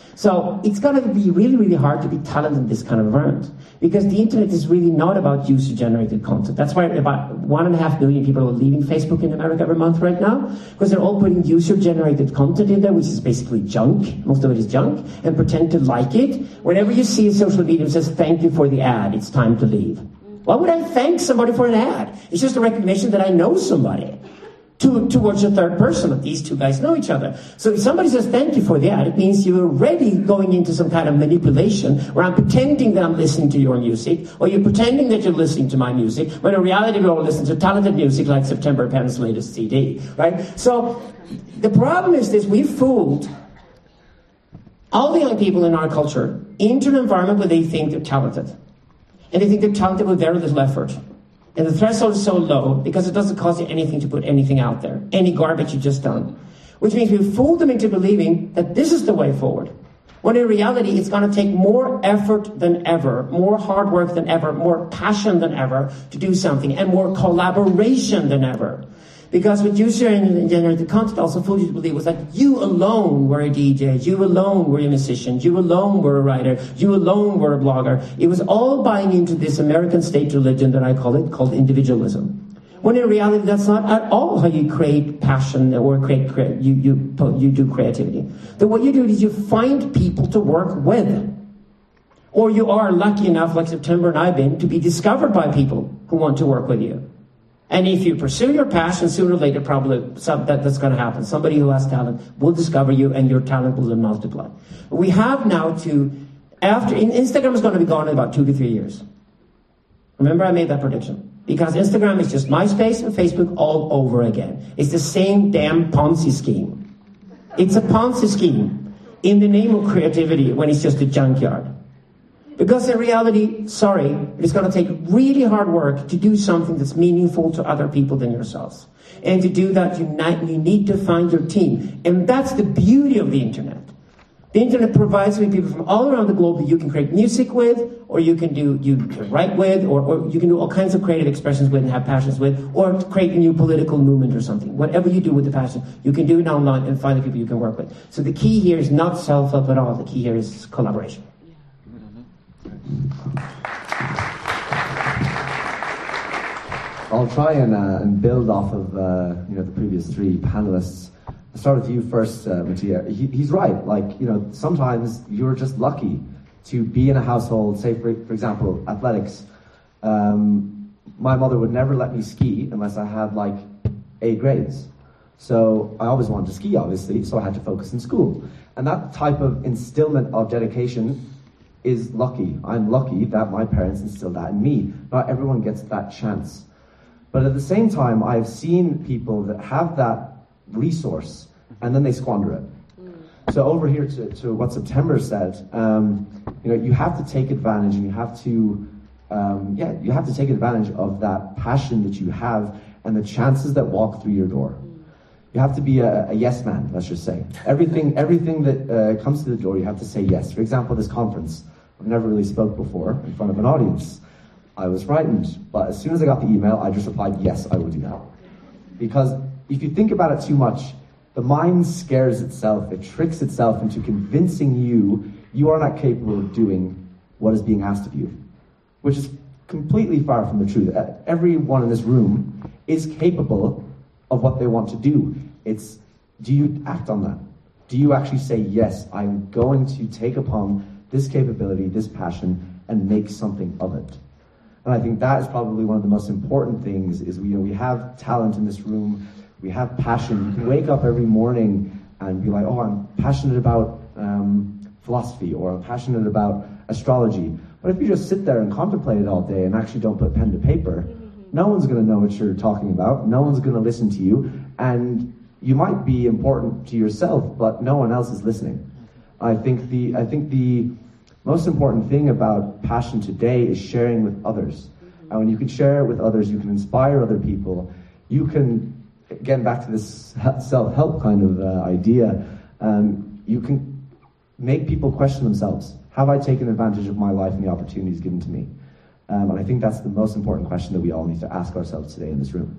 So it's going to be really, really hard to be talented in this kind of environment. Because the internet is really not about user-generated content. That's why about 1.5 million people are leaving Facebook in America every month right now. Because they're all putting user-generated content in there, which is basically junk. Most of it is junk. And pretend to like it. Whenever you see a social media that says, thank you for the ad, it's time to leave. Why would I thank somebody for an ad? It's just a recognition that I know somebody. Towards a third person, that these two guys know each other. So if somebody says thank you for the ad, it means you're already going into some kind of manipulation where I'm pretending that I'm listening to your music, or you're pretending that you're listening to my music, when in reality we're all listening to talented music like September Penn's latest CD, right? So the problem is this: we've fooled all the young people in our culture into an environment where they think they're talented. And they think they're talented with very little effort. And the threshold is so low because it doesn't cost you anything to put anything out there. Any garbage you've just done. Which means we've fooled them into believing that this is the way forward. When in reality, it's going to take more effort than ever, more hard work than ever, more passion than ever to do something, and more collaboration than ever. Because what user-generated content also fooled you to believe was that you alone were a DJ, you alone were a musician, you alone were a writer, you alone were a blogger. It was all buying into this American state religion that I call it, called individualism. When in reality, that's not at all how you create passion or you do creativity. Then what you do is you find people to work with. Or you are lucky enough, like September and I've been, to be discovered by people who want to work with you. And if you pursue your passion, sooner or later, probably that's going to happen. Somebody who has talent will discover you, and your talent will multiply. We have now Instagram is going to be gone in about 2 to 3 years. Remember, I made that prediction. Because Instagram is just MySpace and Facebook all over again. It's the same damn Ponzi scheme. It's a Ponzi scheme in the name of creativity when it's just a junkyard. Because in reality, it's going to take really hard work to do something that's meaningful to other people than yourselves. And to do that, you need to find your team. And that's the beauty of the internet. The internet provides with people from all around the globe that you can create music with, or you can write with, or you can do all kinds of creative expressions with and have passions with, or create a new political movement or something. Whatever you do with the passion, you can do it online and find the people you can work with. So the key here is not self-help at all. The key here is collaboration. I'll try and build off of the previous three panelists. I'll start with you first, Mattia. He's right. Sometimes you're just lucky to be in a household. Say, for example, athletics. My mother would never let me ski unless I had A grades. So I always wanted to ski, obviously. So I had to focus in school, and that type of instillment of dedication is lucky. I'm lucky that my parents instilled that in me. Not everyone gets that chance. But at the same time, I've seen people that have that resource and then they squander it. So over here to what September said, you have to take advantage, and you have to take advantage of that passion that you have and the chances that walk through your door. You have to be a yes man, let's just say. Everything that comes to the door, you have to say yes. For example, this conference, I've never really spoke before in front of an audience. I was frightened, but as soon as I got the email, I just replied, yes, I will do that. Because if you think about it too much, the mind scares itself, it tricks itself into convincing you are not capable of doing what is being asked of you, which is completely far from the truth. Everyone in this room is capable of what they want to do. It's, do you act on that? Do you actually say, yes, I'm going to take upon this capability, this passion, and make something of it? And I think that is probably one of the most important things is we have talent in this room, we have passion. You can wake up every morning and be like, oh, I'm passionate about philosophy, or I'm passionate about astrology. But if you just sit there and contemplate it all day and actually don't put pen to paper, no one's going to know what you're talking about, no one's going to listen to you, and you might be important to yourself, but no one else is listening. I think the most important thing about passion today is sharing with others. And when you can share it with others, you can inspire other people. You can, again, back to this self-help kind of idea, you can make people question themselves. Have I taken advantage of my life and the opportunities given to me? And I think that's the most important question that we all need to ask ourselves today in this room.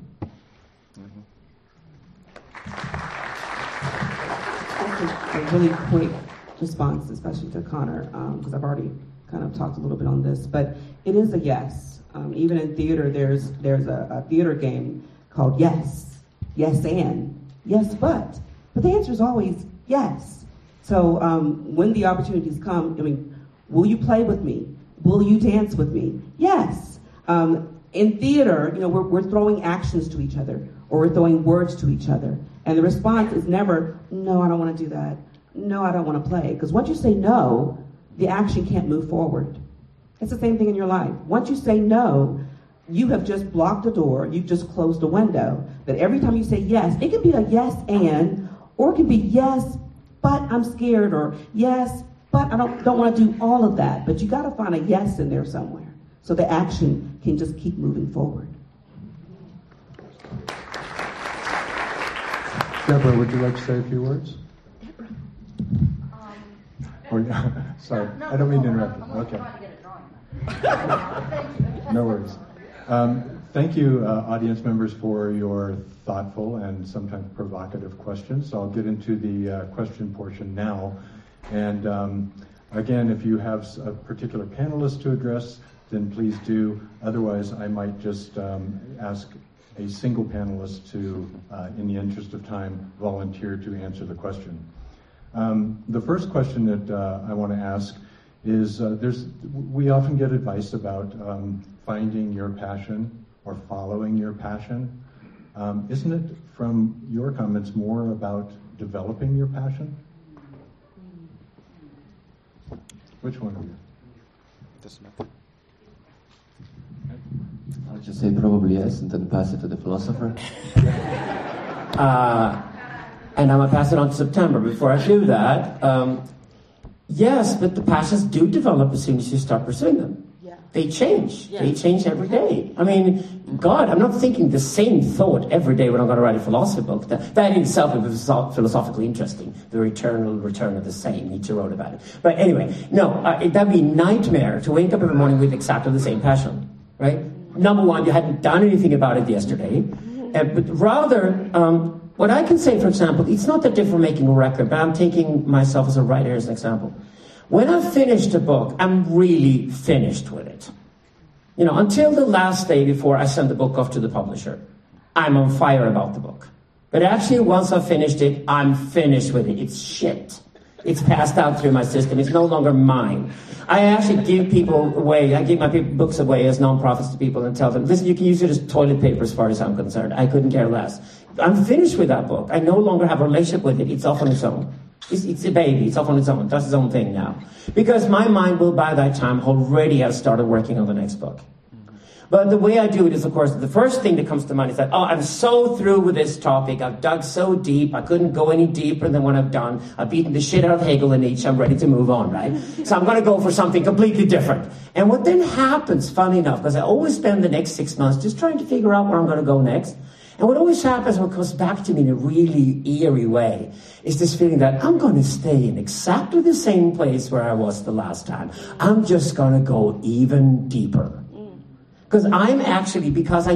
A really quick response, especially to Connor, because I've already kind of talked a little bit on this, but it is a yes. Even in theater, there's a theater game called Yes, Yes and, Yes but. But the answer is always yes. So when the opportunities come, will you play with me? Will you dance with me? Yes. In theater, we're throwing actions to each other, or we're throwing words to each other. And the response is never, no, I don't want to do that. No, I don't want to play. Because once you say no, the action can't move forward. It's the same thing in your life. Once you say no, you have just blocked a door, you've just closed a window. That every time you say yes, it can be a yes and, or it can be yes, but I'm scared, or yes, but I don't want to do all of that. But you got to find a yes in there somewhere, so the action can just keep moving forward. Deborah, would you like to say a few words? Sorry, I don't mean to interrupt you. Okay. No worries. Thank you, audience members, for your thoughtful and sometimes provocative questions. So I'll get into the question portion now. And again, if you have a particular panelist to address, then please do. Otherwise, I might just ask a single panelist to, in the interest of time, volunteer to answer the question. The first question that I want to ask is we often get advice about finding your passion or following your passion. Isn't it, from your comments, more about developing your passion? Which one of you? I'll just say probably yes, and then pass it to the philosopher. And I'm going to pass it on to September. Before I do that, yes, but the passions do develop as soon as you start pursuing them. Yeah. They change. Yeah. They change every day. I mean, God, I'm not thinking the same thought every day when I'm going to write a philosophy book. That in itself is philosophically interesting. The eternal return of the same. Nietzsche wrote about it. But anyway, no, that'd be a nightmare to wake up every morning with exactly the same passion, right? Number one, you hadn't done anything about it yesterday. But rather, what I can say, for example, it's not that different from making a record, but I'm taking myself as a writer as an example. When I've finished a book, I'm really finished with it. You know, until the last day before I send the book off to the publisher, I'm on fire about the book. But actually, once I've finished it, I'm finished with it. It's shit. It's passed out through my system. It's no longer mine. I actually give people away. I give my books away as non-profits to people and tell them, listen, you can use it as toilet paper as far as I'm concerned. I couldn't care less. I'm finished with that book. I no longer have a relationship with it. It's off on its own. It's a baby. It's off on its own. It does its own thing now. Because my mind will, by that time, already have started working on the next book. But the way I do it is, of course, the first thing that comes to mind is that, I'm so through with this topic. I've dug so deep. I couldn't go any deeper than what I've done. I've beaten the shit out of Hegel and Nietzsche. I'm ready to move on, right? So I'm going to go for something completely different. And what then happens, funny enough, because I always spend the next 6 months just trying to figure out where I'm going to go next. And what always happens, what comes back to me in a really eerie way, is this feeling that I'm going to stay in exactly the same place where I was the last time. I'm just going to go even deeper. Because I'm actually,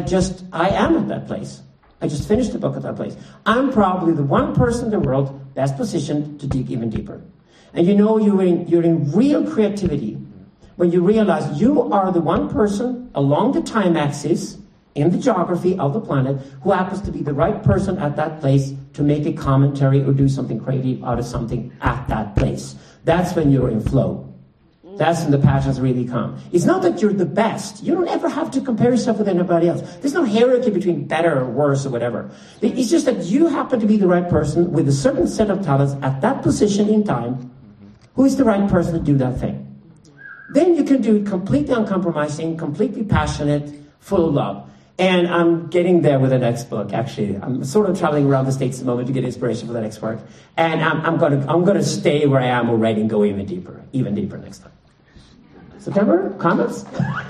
I am at that place. I just finished the book at that place. I'm probably the one person in the world best positioned to dig even deeper. And you know, you're in real creativity when you realize you are the one person along the time axis in the geography of the planet who happens to be the right person at that place to make a commentary or do something creative out of something at that place. That's when you're in flow. That's when the passions really come. It's not that you're the best. You don't ever have to compare yourself with anybody else. There's no hierarchy between better or worse or whatever. It's just that you happen to be the right person with a certain set of talents at that position in time who is the right person to do that thing. Then you can do it completely uncompromising, completely passionate, full of love. And I'm getting there with the next book, actually. I'm sort of traveling around the States at the moment to get inspiration for the next work. And I'm gonna stay where I am already and go even deeper next time. September, comments?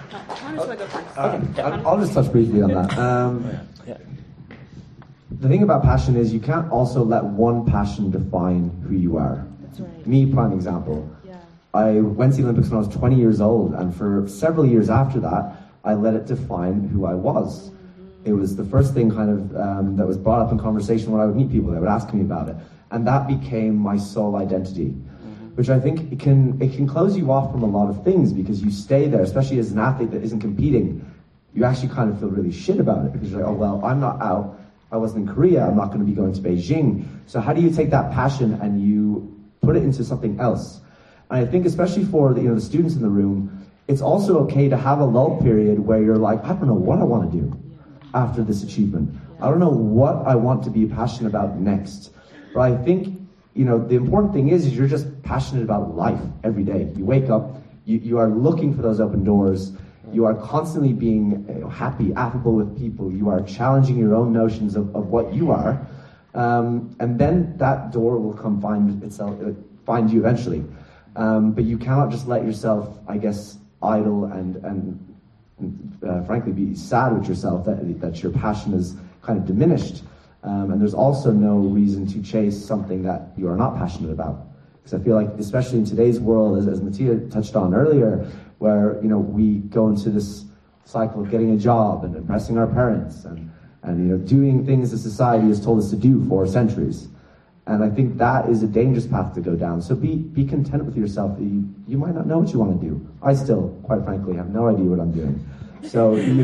I'll just touch briefly on that. The thing about passion is you can't also let one passion define who you are. That's right. Me, prime example. Yeah. I went to the Olympics when I was 20 years old, and for several years after that, I let it define who I was. It was the first thing kind of that was brought up in conversation when I would meet people. They would ask me about it, and that became my sole identity. Which I think it can close you off from a lot of things because you stay there, especially as an athlete that isn't competing. You actually kind of feel really shit about it because you're like, oh well, I'm not out. I wasn't in Korea. I'm not going to be going to Beijing. So how do you take that passion and you put it into something else? And I think especially for the students in the room, it's also okay to have a lull period where you're like, I don't know what I want to do after this achievement. I don't know what I want to be passionate about next. But I think the important thing is you're just passionate about life every day. You wake up, you are looking for those open doors. You are constantly being happy, affable with people. You are challenging your own notions of what you are. And then that door will come find you eventually. But you cannot just let yourself, I guess, idle and frankly be sad with yourself that your passion is kind of diminished. And there's also no reason to chase something that you are not passionate about. Because I feel like, especially in today's world, as Mattia touched on earlier, where we go into this cycle of getting a job and impressing our parents and doing things that society has told us to do for centuries. And I think that is a dangerous path to go down. So be content with yourself. You might not know what you want to do. I still, quite frankly, have no idea what I'm doing. So you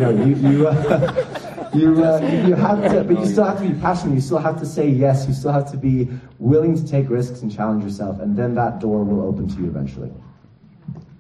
have to, but you still have to be passionate. You still have to say yes. You still have to be willing to take risks and challenge yourself, and then that door will open to you eventually.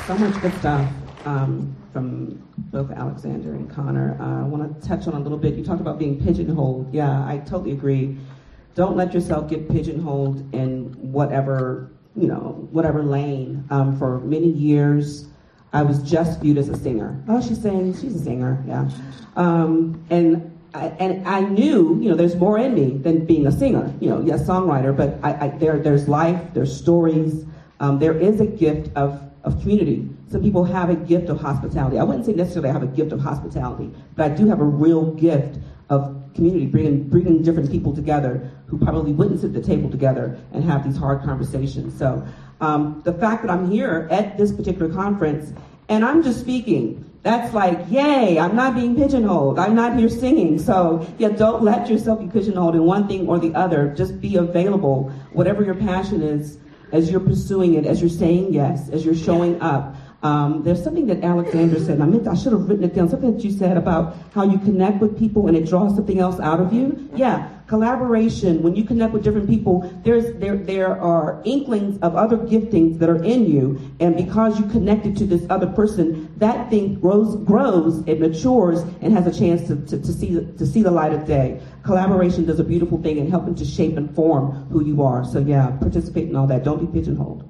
So much good stuff from both Alexander and Connor. I want to touch on a little bit. You talked about being pigeonholed. Yeah, I totally agree. Don't let yourself get pigeonholed in whatever lane. For many years, I was just viewed as a singer. Oh, she sings. She's a singer. Yeah. And I knew, there's more in me than being a singer. Yes, songwriter, but there's life, there's stories. There is a gift of community. Some people have a gift of hospitality. I wouldn't say necessarily I have a gift of hospitality, but I do have a real gift of community, bringing different people together who probably wouldn't sit at the table together and have these hard conversations. So the fact that I'm here at this particular conference and I'm just speaking, that's like, yay, I'm not being pigeonholed. I'm not here singing. So yeah, don't let yourself be pigeonholed in one thing or the other. Just be available, whatever your passion is, as you're pursuing it, as you're saying yes, as you're showing up. There's something that Alexander said, and I should have written it down, something that you said about how you connect with people and it draws something else out of you. Yeah, collaboration, when you connect with different people, there are inklings of other giftings that are in you, and because you connected to this other person, that thing grows, it matures, and has a chance to see the light of day. Collaboration does a beautiful thing in helping to shape and form who you are. So yeah, participate in all that. Don't be pigeonholed.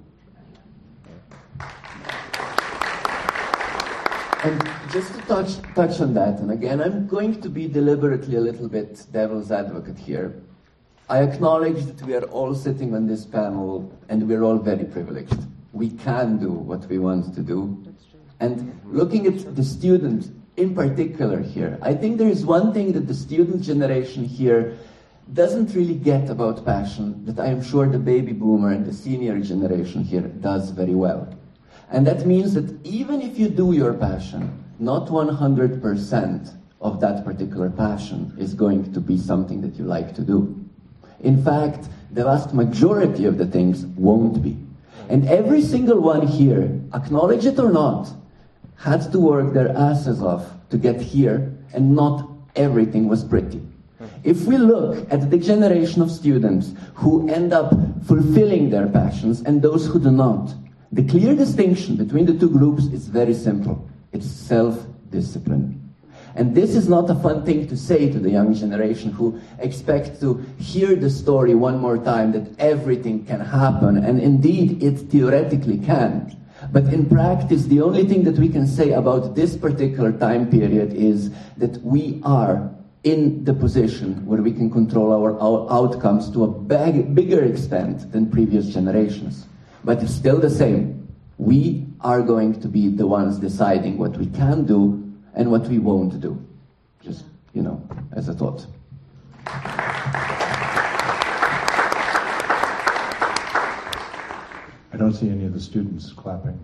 And just to touch on that, and again, I'm going to be deliberately a little bit devil's advocate here. I acknowledge that we are all sitting on this panel, and we're all very privileged. We can do what we want to do. And looking at the student in particular here, I think there is one thing that the student generation here doesn't really get about passion that I am sure the baby boomer and the senior generation here does very well. And that means that even if you do your passion, not 100% of that particular passion is going to be something that you like to do. In fact, the vast majority of the things won't be. And every single one here, acknowledge it or not, had to work their asses off to get here, and not everything was pretty. If we look at the generation of students who end up fulfilling their passions and those who do not, the clear distinction between the two groups is very simple. It's self-discipline. And this is not a fun thing to say to the young generation who expect to hear the story one more time that everything can happen, and indeed it theoretically can. But in practice, the only thing that we can say about this particular time period is that we are in the position where we can control our outcomes to a bigger extent than previous generations. But it's still the same. We are going to be the ones deciding what we can do and what we won't do. Just, as a thought. I don't see any of the students clapping.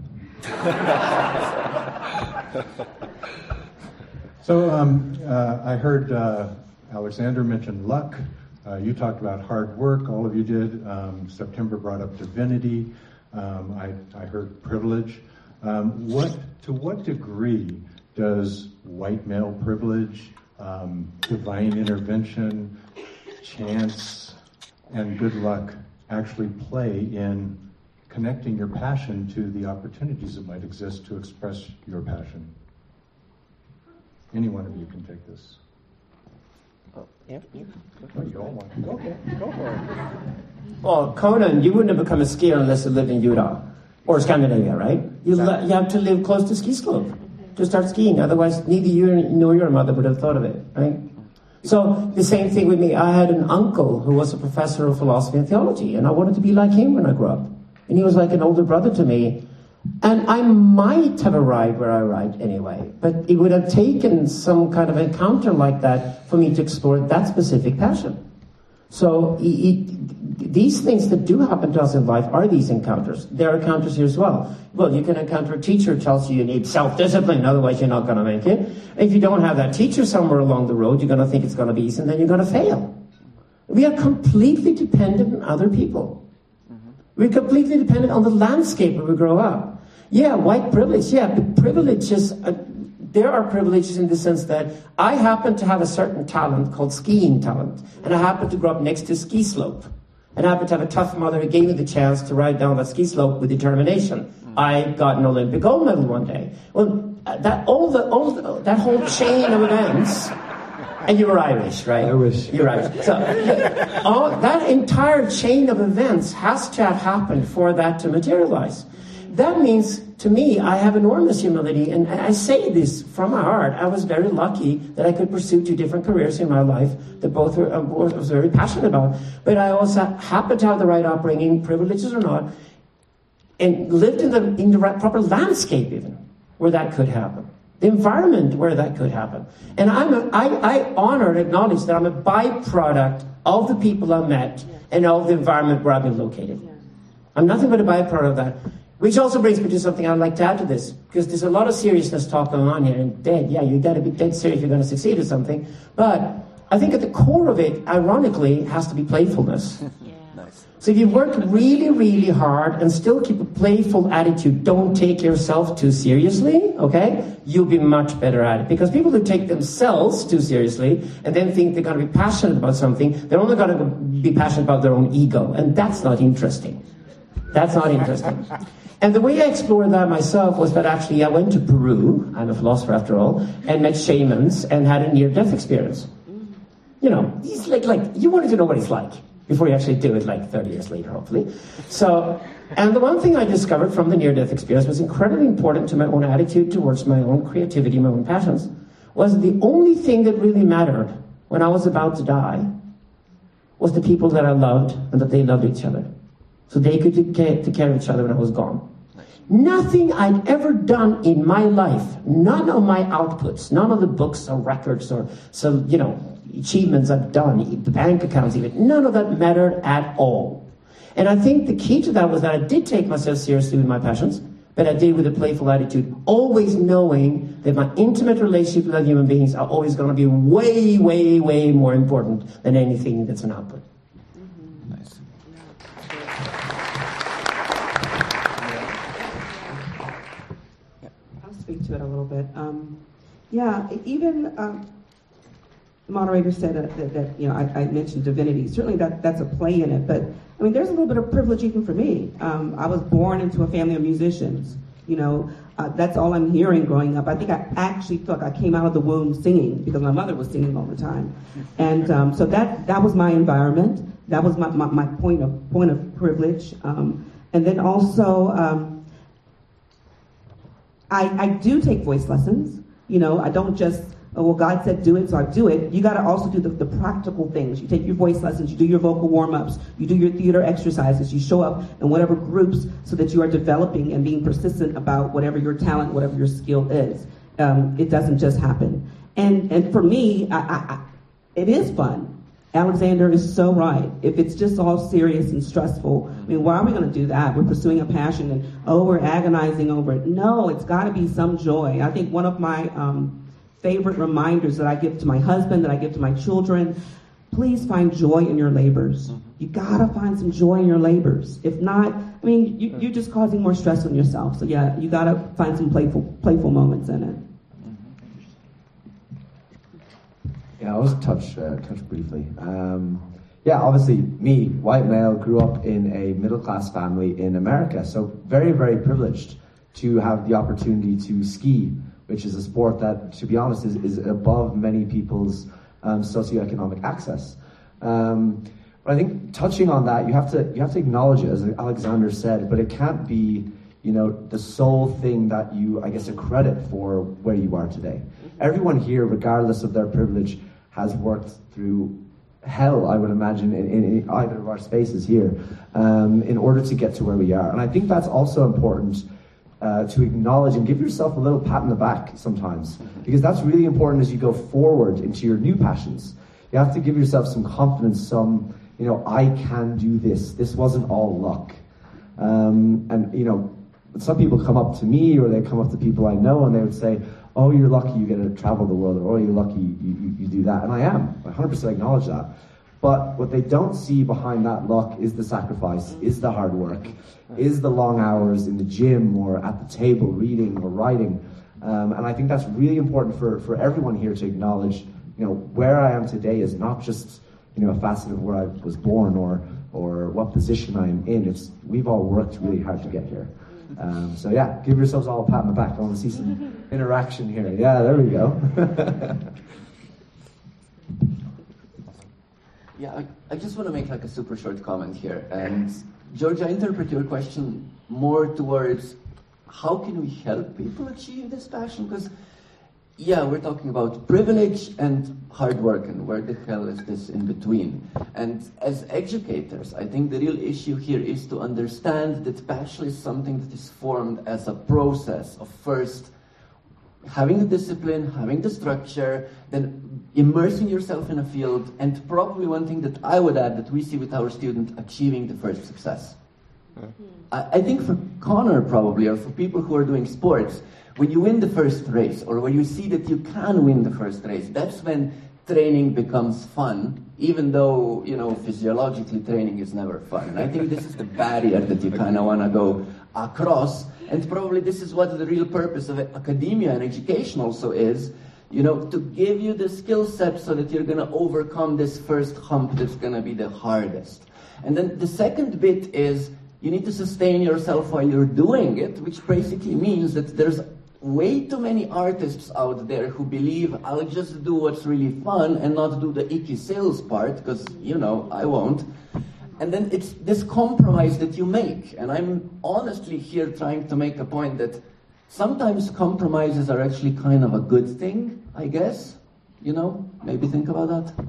So I heard Alexander mention luck. You talked about hard work, all of you did. September brought up divinity. I heard privilege. To what degree does white male privilege, divine intervention, chance, and good luck actually play in connecting your passion to the opportunities that might exist to express your passion? Any one of you can take this. Yeah. Oh, you all want to. Okay, go for it. Well, Conan, you wouldn't have become a skier unless you lived in Utah or Scandinavia, right? You have to live close to ski slope to start skiing. Otherwise, neither you nor your mother would have thought of it, right? So the same thing with me. I had an uncle who was a professor of philosophy and theology, and I wanted to be like him when I grew up. And he was like an older brother to me. And I might have arrived where I arrived anyway, but it would have taken some kind of encounter like that for me to explore that specific passion. So these things that do happen to us in life are these encounters. There are encounters here as well. Well, you can encounter a teacher who tells you need self-discipline, otherwise you're not going to make it. And if you don't have that teacher somewhere along the road, you're going to think it's going to be easy, and then you're going to fail. We are completely dependent on other people. We're completely dependent on the landscape where we grow up. Yeah, white privilege. Yeah, but privileges, there are privileges in the sense that I happen to have a certain talent called skiing talent. And I happen to grow up next to a ski slope. And I happen to have a tough mother who gave me the chance to ride down that ski slope with determination. I got an Olympic gold medal one day. Well, that whole chain of events. And you were Irish, right? Irish. You're Irish. So that entire chain of events has to have happened for that to materialize. That means, to me, I have enormous humility, and I say this from my heart. I was very lucky that I could pursue 2 different careers in my life that both I was very passionate about. But I also happened to have the right upbringing, privileges or not, and lived in the right, proper landscape even, where that could happen. The environment where that could happen. And I honor and acknowledge that I'm a byproduct of the people I met and of the environment where I've been located. I'm nothing but a byproduct of that. Which also brings me to something I'd like to add to this, because there's a lot of seriousness talk going on here, and you gotta be dead serious if you're gonna succeed at something. But I think at the core of it, ironically, has to be playfulness. Nice. So if you work really, really hard and still keep a playful attitude, don't take yourself too seriously, okay? You'll be much better at it. Because people who take themselves too seriously and then think they're going to be passionate about something, they're only going to be passionate about their own ego. And that's not interesting. That's not interesting. And the way I explored that myself was that actually I went to Peru, I'm a philosopher after all, and met shamans and had a near-death experience. You know, he's like you wanted to know what it's like before you actually do it, like 30 years later, hopefully. So, and the one thing I discovered from the near-death experience was incredibly important to my own attitude towards my own creativity, my own passions, was the only thing that really mattered when I was about to die was the people that I loved and that they loved each other. So they could take care of each other when I was gone. Nothing I'd ever done in my life, none of my outputs, none of the books or records or some, achievements I've done, the bank accounts even, none of that mattered at all. And I think the key to that was that I did take myself seriously with my passions, but I did with a playful attitude, always knowing that my intimate relationship with other human beings are always going to be way, way, way more important than anything that's an output. Nice. I'll speak to it a little bit. The moderator said that I mentioned divinity. Certainly that's a play in it, but I mean, there's a little bit of privilege even for me. I was born into a family of musicians. That's all I'm hearing growing up. I think I actually thought I came out of the womb singing because my mother was singing all the time, and so that was my environment. That was my point of privilege, and then also I do take voice lessons. I don't just, God said do it, so I do it. You got to also do the practical things. You take your voice lessons, you do your vocal warm-ups, you do your theater exercises, you show up in whatever groups so that you are developing and being persistent about whatever your talent, whatever your skill is. It doesn't just happen. And for me, it is fun. Alexander is so right. If it's just all serious and stressful, I mean, why are we going to do that? We're pursuing a passion and, we're agonizing over it. No, it's got to be some joy. I think one of my favorite reminders that I give to my husband, that I give to my children, please find joy in your labors. You got to find some joy in your labors. If not, I mean, you're just causing more stress on yourself. So yeah, you got to find some playful moments in it. Yeah, I'll just touch briefly. Obviously, me, white male, grew up in a middle-class family in America, so very, very privileged to have the opportunity to ski, which is a sport that, to be honest, is above many people's socioeconomic access. But I think touching on that, you have to acknowledge it, as Alexander said, but it can't be, the sole thing that you, I guess, accredit for where you are today. Everyone here, regardless of their privilege, has worked through hell, I would imagine, in either of our spaces here, in order to get to where we are. And I think that's also important to acknowledge and give yourself a little pat on the back sometimes, because that's really important as you go forward into your new passions. You have to give yourself some confidence, I can do this. This wasn't all luck. Some people come up to me, or they come up to people I know, and they would say, oh, you're lucky you get to travel the world, or oh, you're lucky you do that. And I am. I 100% acknowledge that. But what they don't see behind that luck is the sacrifice, is the hard work, is the long hours in the gym or at the table reading or writing. And I think that's really important for everyone here to acknowledge, where I am today is not just, a facet of where I was born or what position I am in. We've all worked really hard to get here. So yeah, give yourselves all a pat on the back. I want to see some interaction here. Yeah, there we go. Yeah, I just want to make like a super short comment here. And George, I interpret your question more towards how can we help people achieve this passion? Because, yeah, we're talking about privilege and hard work, and where the hell is this in between? And as educators, I think the real issue here is to understand that passion is something that is formed as a process of first having the discipline, having the structure, then immersing yourself in a field, and probably one thing that I would add that we see with our student, achieving the first success. I think for Connor probably, or for people who are doing sports, when you win the first race, or when you see that you can win the first race, that's when training becomes fun, even though, you know, physiologically training is never fun. And I think this is the barrier that you kind of want to go across, and probably this is what the real purpose of academia and education also is, you know, to give you the skill set so that you're going to overcome this first hump that's going to be the hardest. And then the second bit is you need to sustain yourself while you're doing it, which basically means that there's way too many artists out there who believe I'll just do what's really fun and not do the icky sales part, because, you know, I won't. And then it's this compromise that you make. And I'm honestly here trying to make a point that sometimes compromises are actually kind of a good thing, I guess. You know, maybe think about that.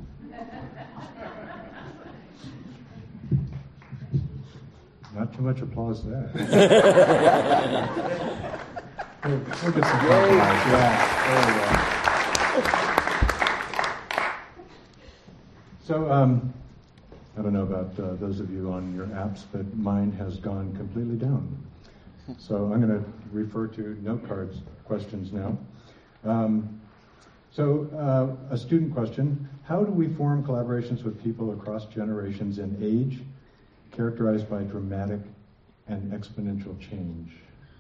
Not too much applause there. We'll get some compromise. Yeah, there we go. So, I don't know about those of you on your apps, but mine has gone completely down. So I'm going to refer to note cards questions now. A student question: how do we form collaborations with people across generations in age, characterized by dramatic and exponential change?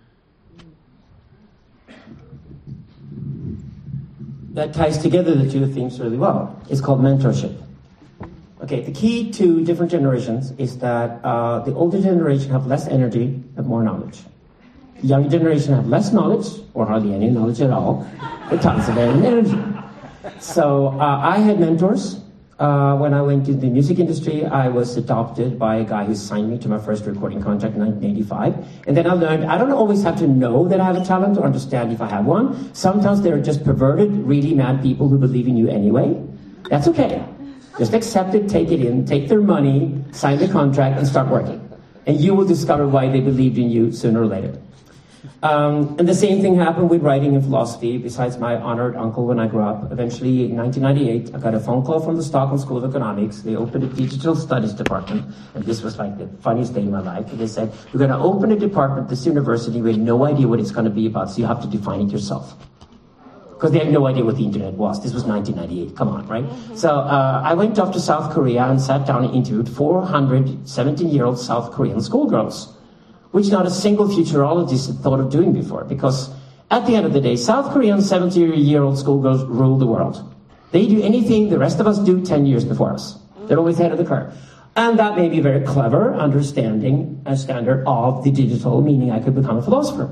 That ties together the two things really well. It's called mentorship. Okay, the key to different generations is that the older generation have less energy and more knowledge. The younger generation have less knowledge, or hardly any knowledge at all, but tons of energy. So I had mentors. When I went to the music industry, I was adopted by a guy who signed me to my first recording contract in 1985. And then I learned I don't always have to know that I have a talent or understand if I have one. Sometimes they're just perverted, really mad people who believe in you anyway. That's okay. Just accept it, take it in, take their money, sign the contract, and start working. And you will discover why they believed in you sooner or later. And the same thing happened with writing and philosophy. Besides my honored uncle when I grew up, eventually in 1998, I got a phone call from the Stockholm School of Economics. They opened a digital studies department, and this was like the funniest day of my life. And they said, we're going to open a department at this university. We have no idea what it's going to be about, so you have to define it yourself. Because they had no idea what the internet was. This was 1998. Come on, right? So I went off to South Korea and sat down and interviewed 400 17-year-old South Korean schoolgirls, which not a single futurologist had thought of doing before. Because at the end of the day, South Korean 70-year-old schoolgirls rule the world. They do anything the rest of us do 10 years before us. They're always ahead of the curve. And that made me very clever, understanding a standard of the digital, meaning I could become a philosopher.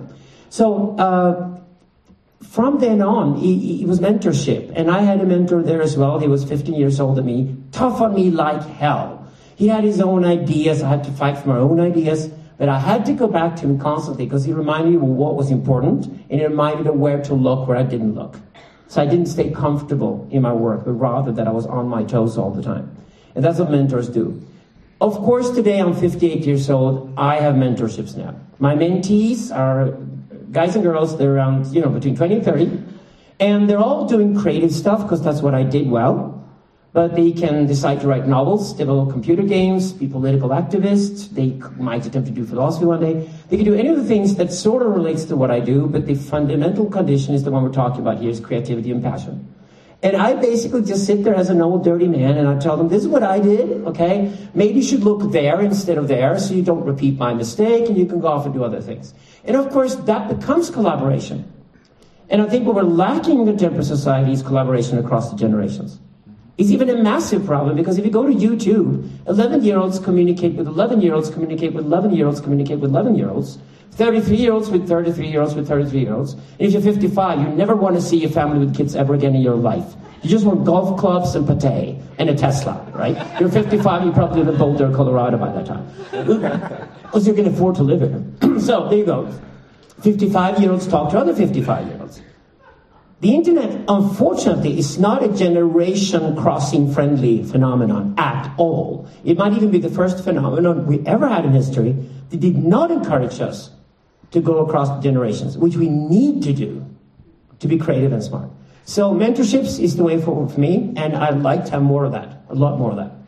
So from then on, it was mentorship. And I had a mentor there as well. He was 15 years older than me, tough on me like hell. He had his own ideas. I had to fight for my own ideas. But I had to go back to him constantly because he reminded me of what was important, and he reminded me of where to look where I didn't look. So I didn't stay comfortable in my work, but rather that I was on my toes all the time. And that's what mentors do. Of course, today I'm 58 years old. I have mentorships now. My mentees are guys and girls. They're around, between 20 and 30. And they're all doing creative stuff because that's what I did well. But they can decide to write novels, develop computer games, be political activists. They might attempt to do philosophy one day. They can do any of the things that sort of relates to what I do, but the fundamental condition is the one we're talking about here, is creativity and passion. And I basically just sit there as an old dirty man and I tell them, this is what I did, okay? Maybe you should look there instead of there so you don't repeat my mistake and you can go off and do other things. And of course, that becomes collaboration. And I think what we're lacking in contemporary society is collaboration across the generations. It's even a massive problem because if you go to YouTube, 11-year-olds communicate with 11-year-olds, communicate with 11-year-olds, communicate with 11-year-olds, 33-year-olds with 33-year-olds with 33-year-olds. And if you're 55, you never want to see a family with kids ever again in your life. You just want golf clubs and pate and a Tesla, right? You're 55, you probably live in Boulder, Colorado by that time. Because you can afford to live here. So, there you go. 55-year-olds talk to other 55-year-olds. The internet, unfortunately, is not a generation-crossing friendly phenomenon at all. It might even be the first phenomenon we ever had in history that did not encourage us to go across generations, which we need to do to be creative and smart. So mentorships is the way forward for me, and I'd like to have more of that, a lot more of that.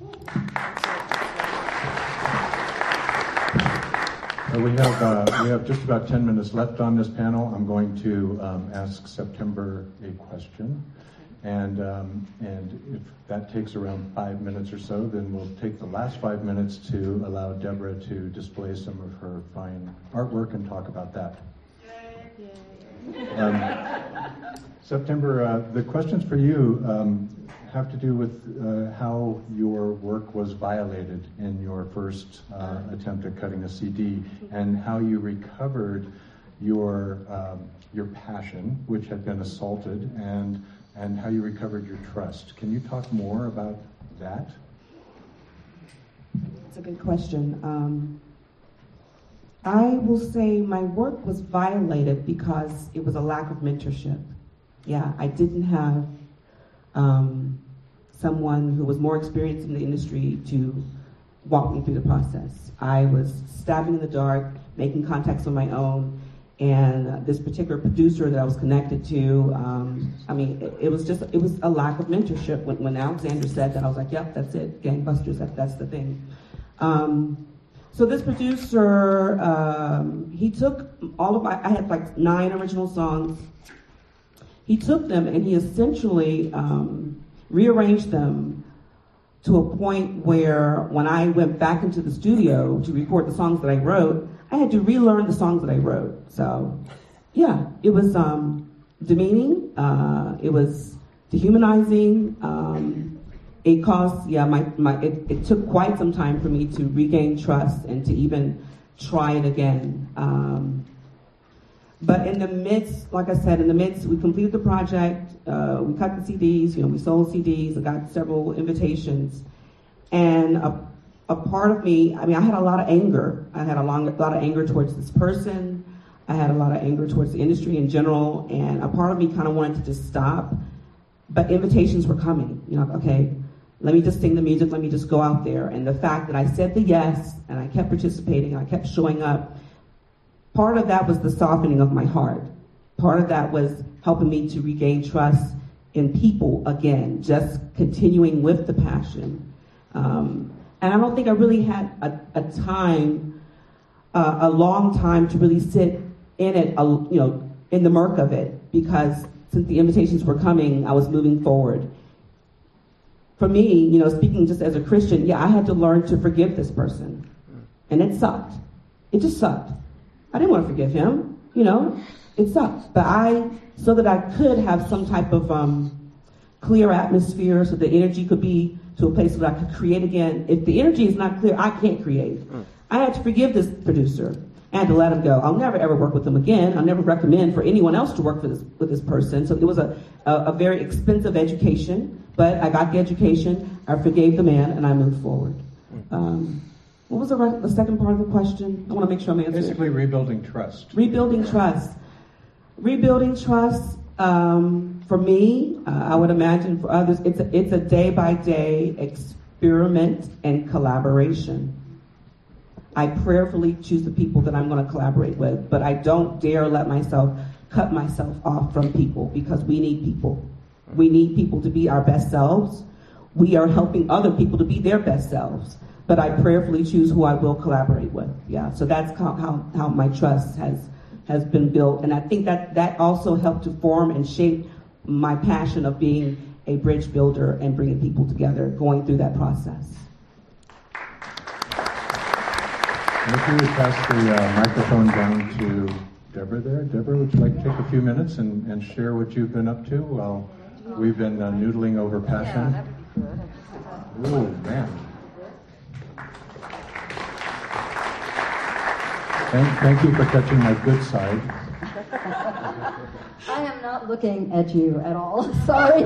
We have just about 10 minutes left on this panel. I'm going to ask September a question, and if that takes around 5 minutes or so, then we'll take the last 5 minutes to allow Deborah to display some of her fine artwork and talk about that. September, the questions for you have to do with how your work was violated in your first attempt at cutting a CD, and how you recovered your passion, which had been assaulted, and how you recovered your trust. Can you talk more about that? That's a good question. I will say my work was violated because it was a lack of mentorship. Yeah, I didn't have someone who was more experienced in the industry to walk me through the process. I was stabbing in the dark, making contacts on my own, and this particular producer that I was connected to, it was a lack of mentorship. When Alexander said that, I was like, yep, that's it, gangbusters, that's the thing. So this producer, he took I had like 9 original songs. He took them and he essentially rearranged them to a point where when I went back into the studio to record the songs that I wrote, I had to relearn the songs that I wrote. So, yeah, it was demeaning. It was dehumanizing. It caused, it took quite some time for me to regain trust and to even try it again. But in the midst, like I said, we completed the project, we cut the CDs, we sold CDs, I got several invitations. And a part of me, I had a lot of anger. I had a lot of anger towards this person. I had a lot of anger towards the industry in general. And a part of me kind of wanted to just stop. But invitations were coming. Okay, let me just sing the music, let me just go out there. And the fact that I said the yes, and I kept participating, and I kept showing up, part of that was the softening of my heart. Part of that was helping me to regain trust in people again, just continuing with the passion. And I don't think I really had a long time to really sit in it, in the murk of it, because since the invitations were coming, I was moving forward. For me, speaking just as a Christian, I had to learn to forgive this person. And it sucked. It just sucked. I didn't want to forgive him, it sucked. But so that I could have some type of clear atmosphere, so the energy could be to a place where I could create again. If the energy is not clear, I can't create. I had to forgive this producer. I had to let him go. I'll never ever work with him again. I'll never recommend for anyone else to work with this person. So it was a very expensive education, but I got the education, I forgave the man, and I moved forward. What was the second part of the question? I want to make sure I'm answering. Basically, rebuilding trust. Rebuilding trust. Rebuilding trust, for me, I would imagine for others, it's a day-by-day experiment and collaboration. I prayerfully choose the people that I'm going to collaborate with, but I don't dare let myself cut myself off from people, because we need people. We need people to be our best selves. We are helping other people to be their best selves. But I prayerfully choose who I will collaborate with. Yeah, so that's how my trust has been built. And I think that also helped to form and shape my passion of being a bridge builder and bringing people together, going through that process. And if you would pass the microphone down to Deborah there. Deborah, would you like to take a few minutes and share what you've been up to while We've been noodling over passion. Yeah, that would be good. Oh, man. Thank you for catching my good side. I am not looking at you at all. Sorry.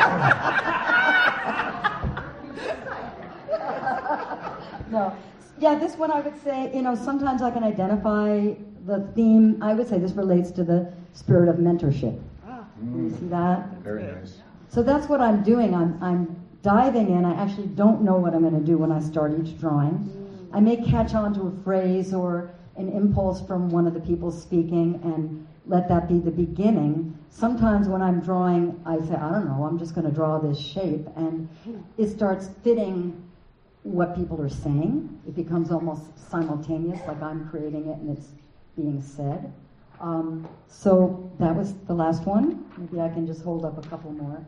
No. Yeah, this one I would say, sometimes I can identify the theme. I would say this relates to the spirit of mentorship. You see that? Very nice. So that's what I'm doing. I'm diving in. I actually don't know what I'm going to do when I start each drawing. I may catch on to a phrase or an impulse from one of the people speaking and let that be the beginning. Sometimes when I'm drawing, I say, I don't know, I'm just going to draw this shape. And it starts fitting what people are saying. It becomes almost simultaneous, like I'm creating it and it's being said. So that was the last one. Maybe I can just hold up a couple more.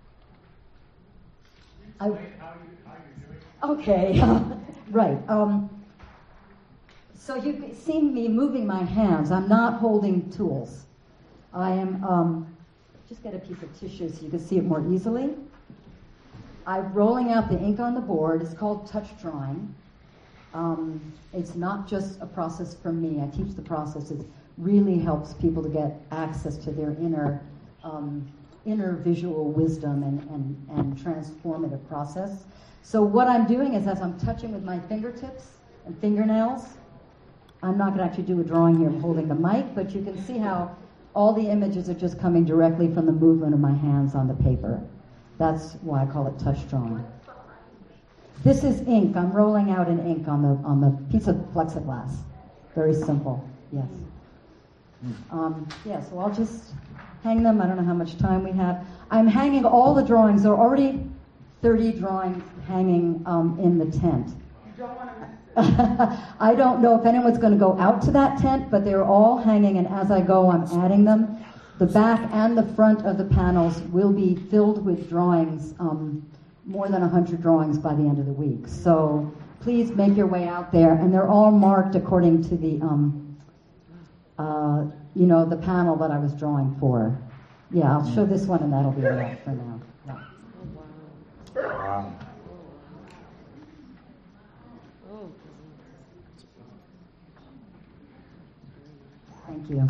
Okay, right. So you've seen me moving my hands. I'm not holding tools. I am, just get a piece of tissue so you can see it more easily. I'm rolling out the ink on the board. It's called touch drawing. It's not just a process for me. I teach the process. It really helps people to get access to their inner visual wisdom and transformative process. So what I'm doing is as I'm touching with my fingertips and fingernails, I'm not going to actually do a drawing here. I'm holding the mic, but you can see how all the images are just coming directly from the movement of my hands on the paper. That's why I call it touch drawing. This is ink. I'm rolling out an ink on the piece of plexiglass. Very simple. Yes. So I'll just hang them. I don't know how much time we have. I'm hanging all the drawings. There are already 30 drawings hanging in the tent. I don't know if anyone's going to go out to that tent, but they're all hanging, and as I go, I'm adding them. The back and the front of the panels will be filled with drawings, more than 100 drawings by the end of the week. So please make your way out there, and they're all marked according to the, the panel that I was drawing for. Yeah, I'll show this one, and that'll be enough for now. Yeah. Wow. Thank you.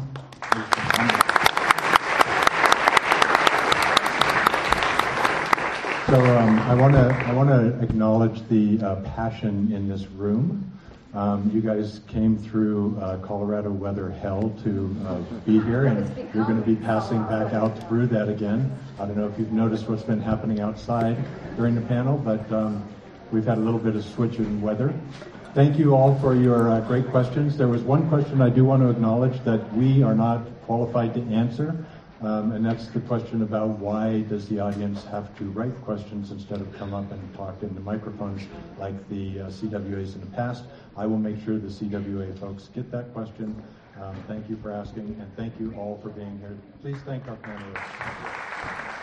So I want to acknowledge the passion in this room. You guys came through Colorado weather hell to be here, and you're going to be passing back out through that again. I don't know if you've noticed what's been happening outside during the panel, but we've had a little bit of switch in weather. Thank you all for your great questions. There was one question I do want to acknowledge that we are not qualified to answer. And that's the question about why does the audience have to write questions instead of come up and talk into microphones like the CWAs in the past. I will make sure the CWA folks get that question. Thank you for asking, and thank you all for being here. Please thank our panelists.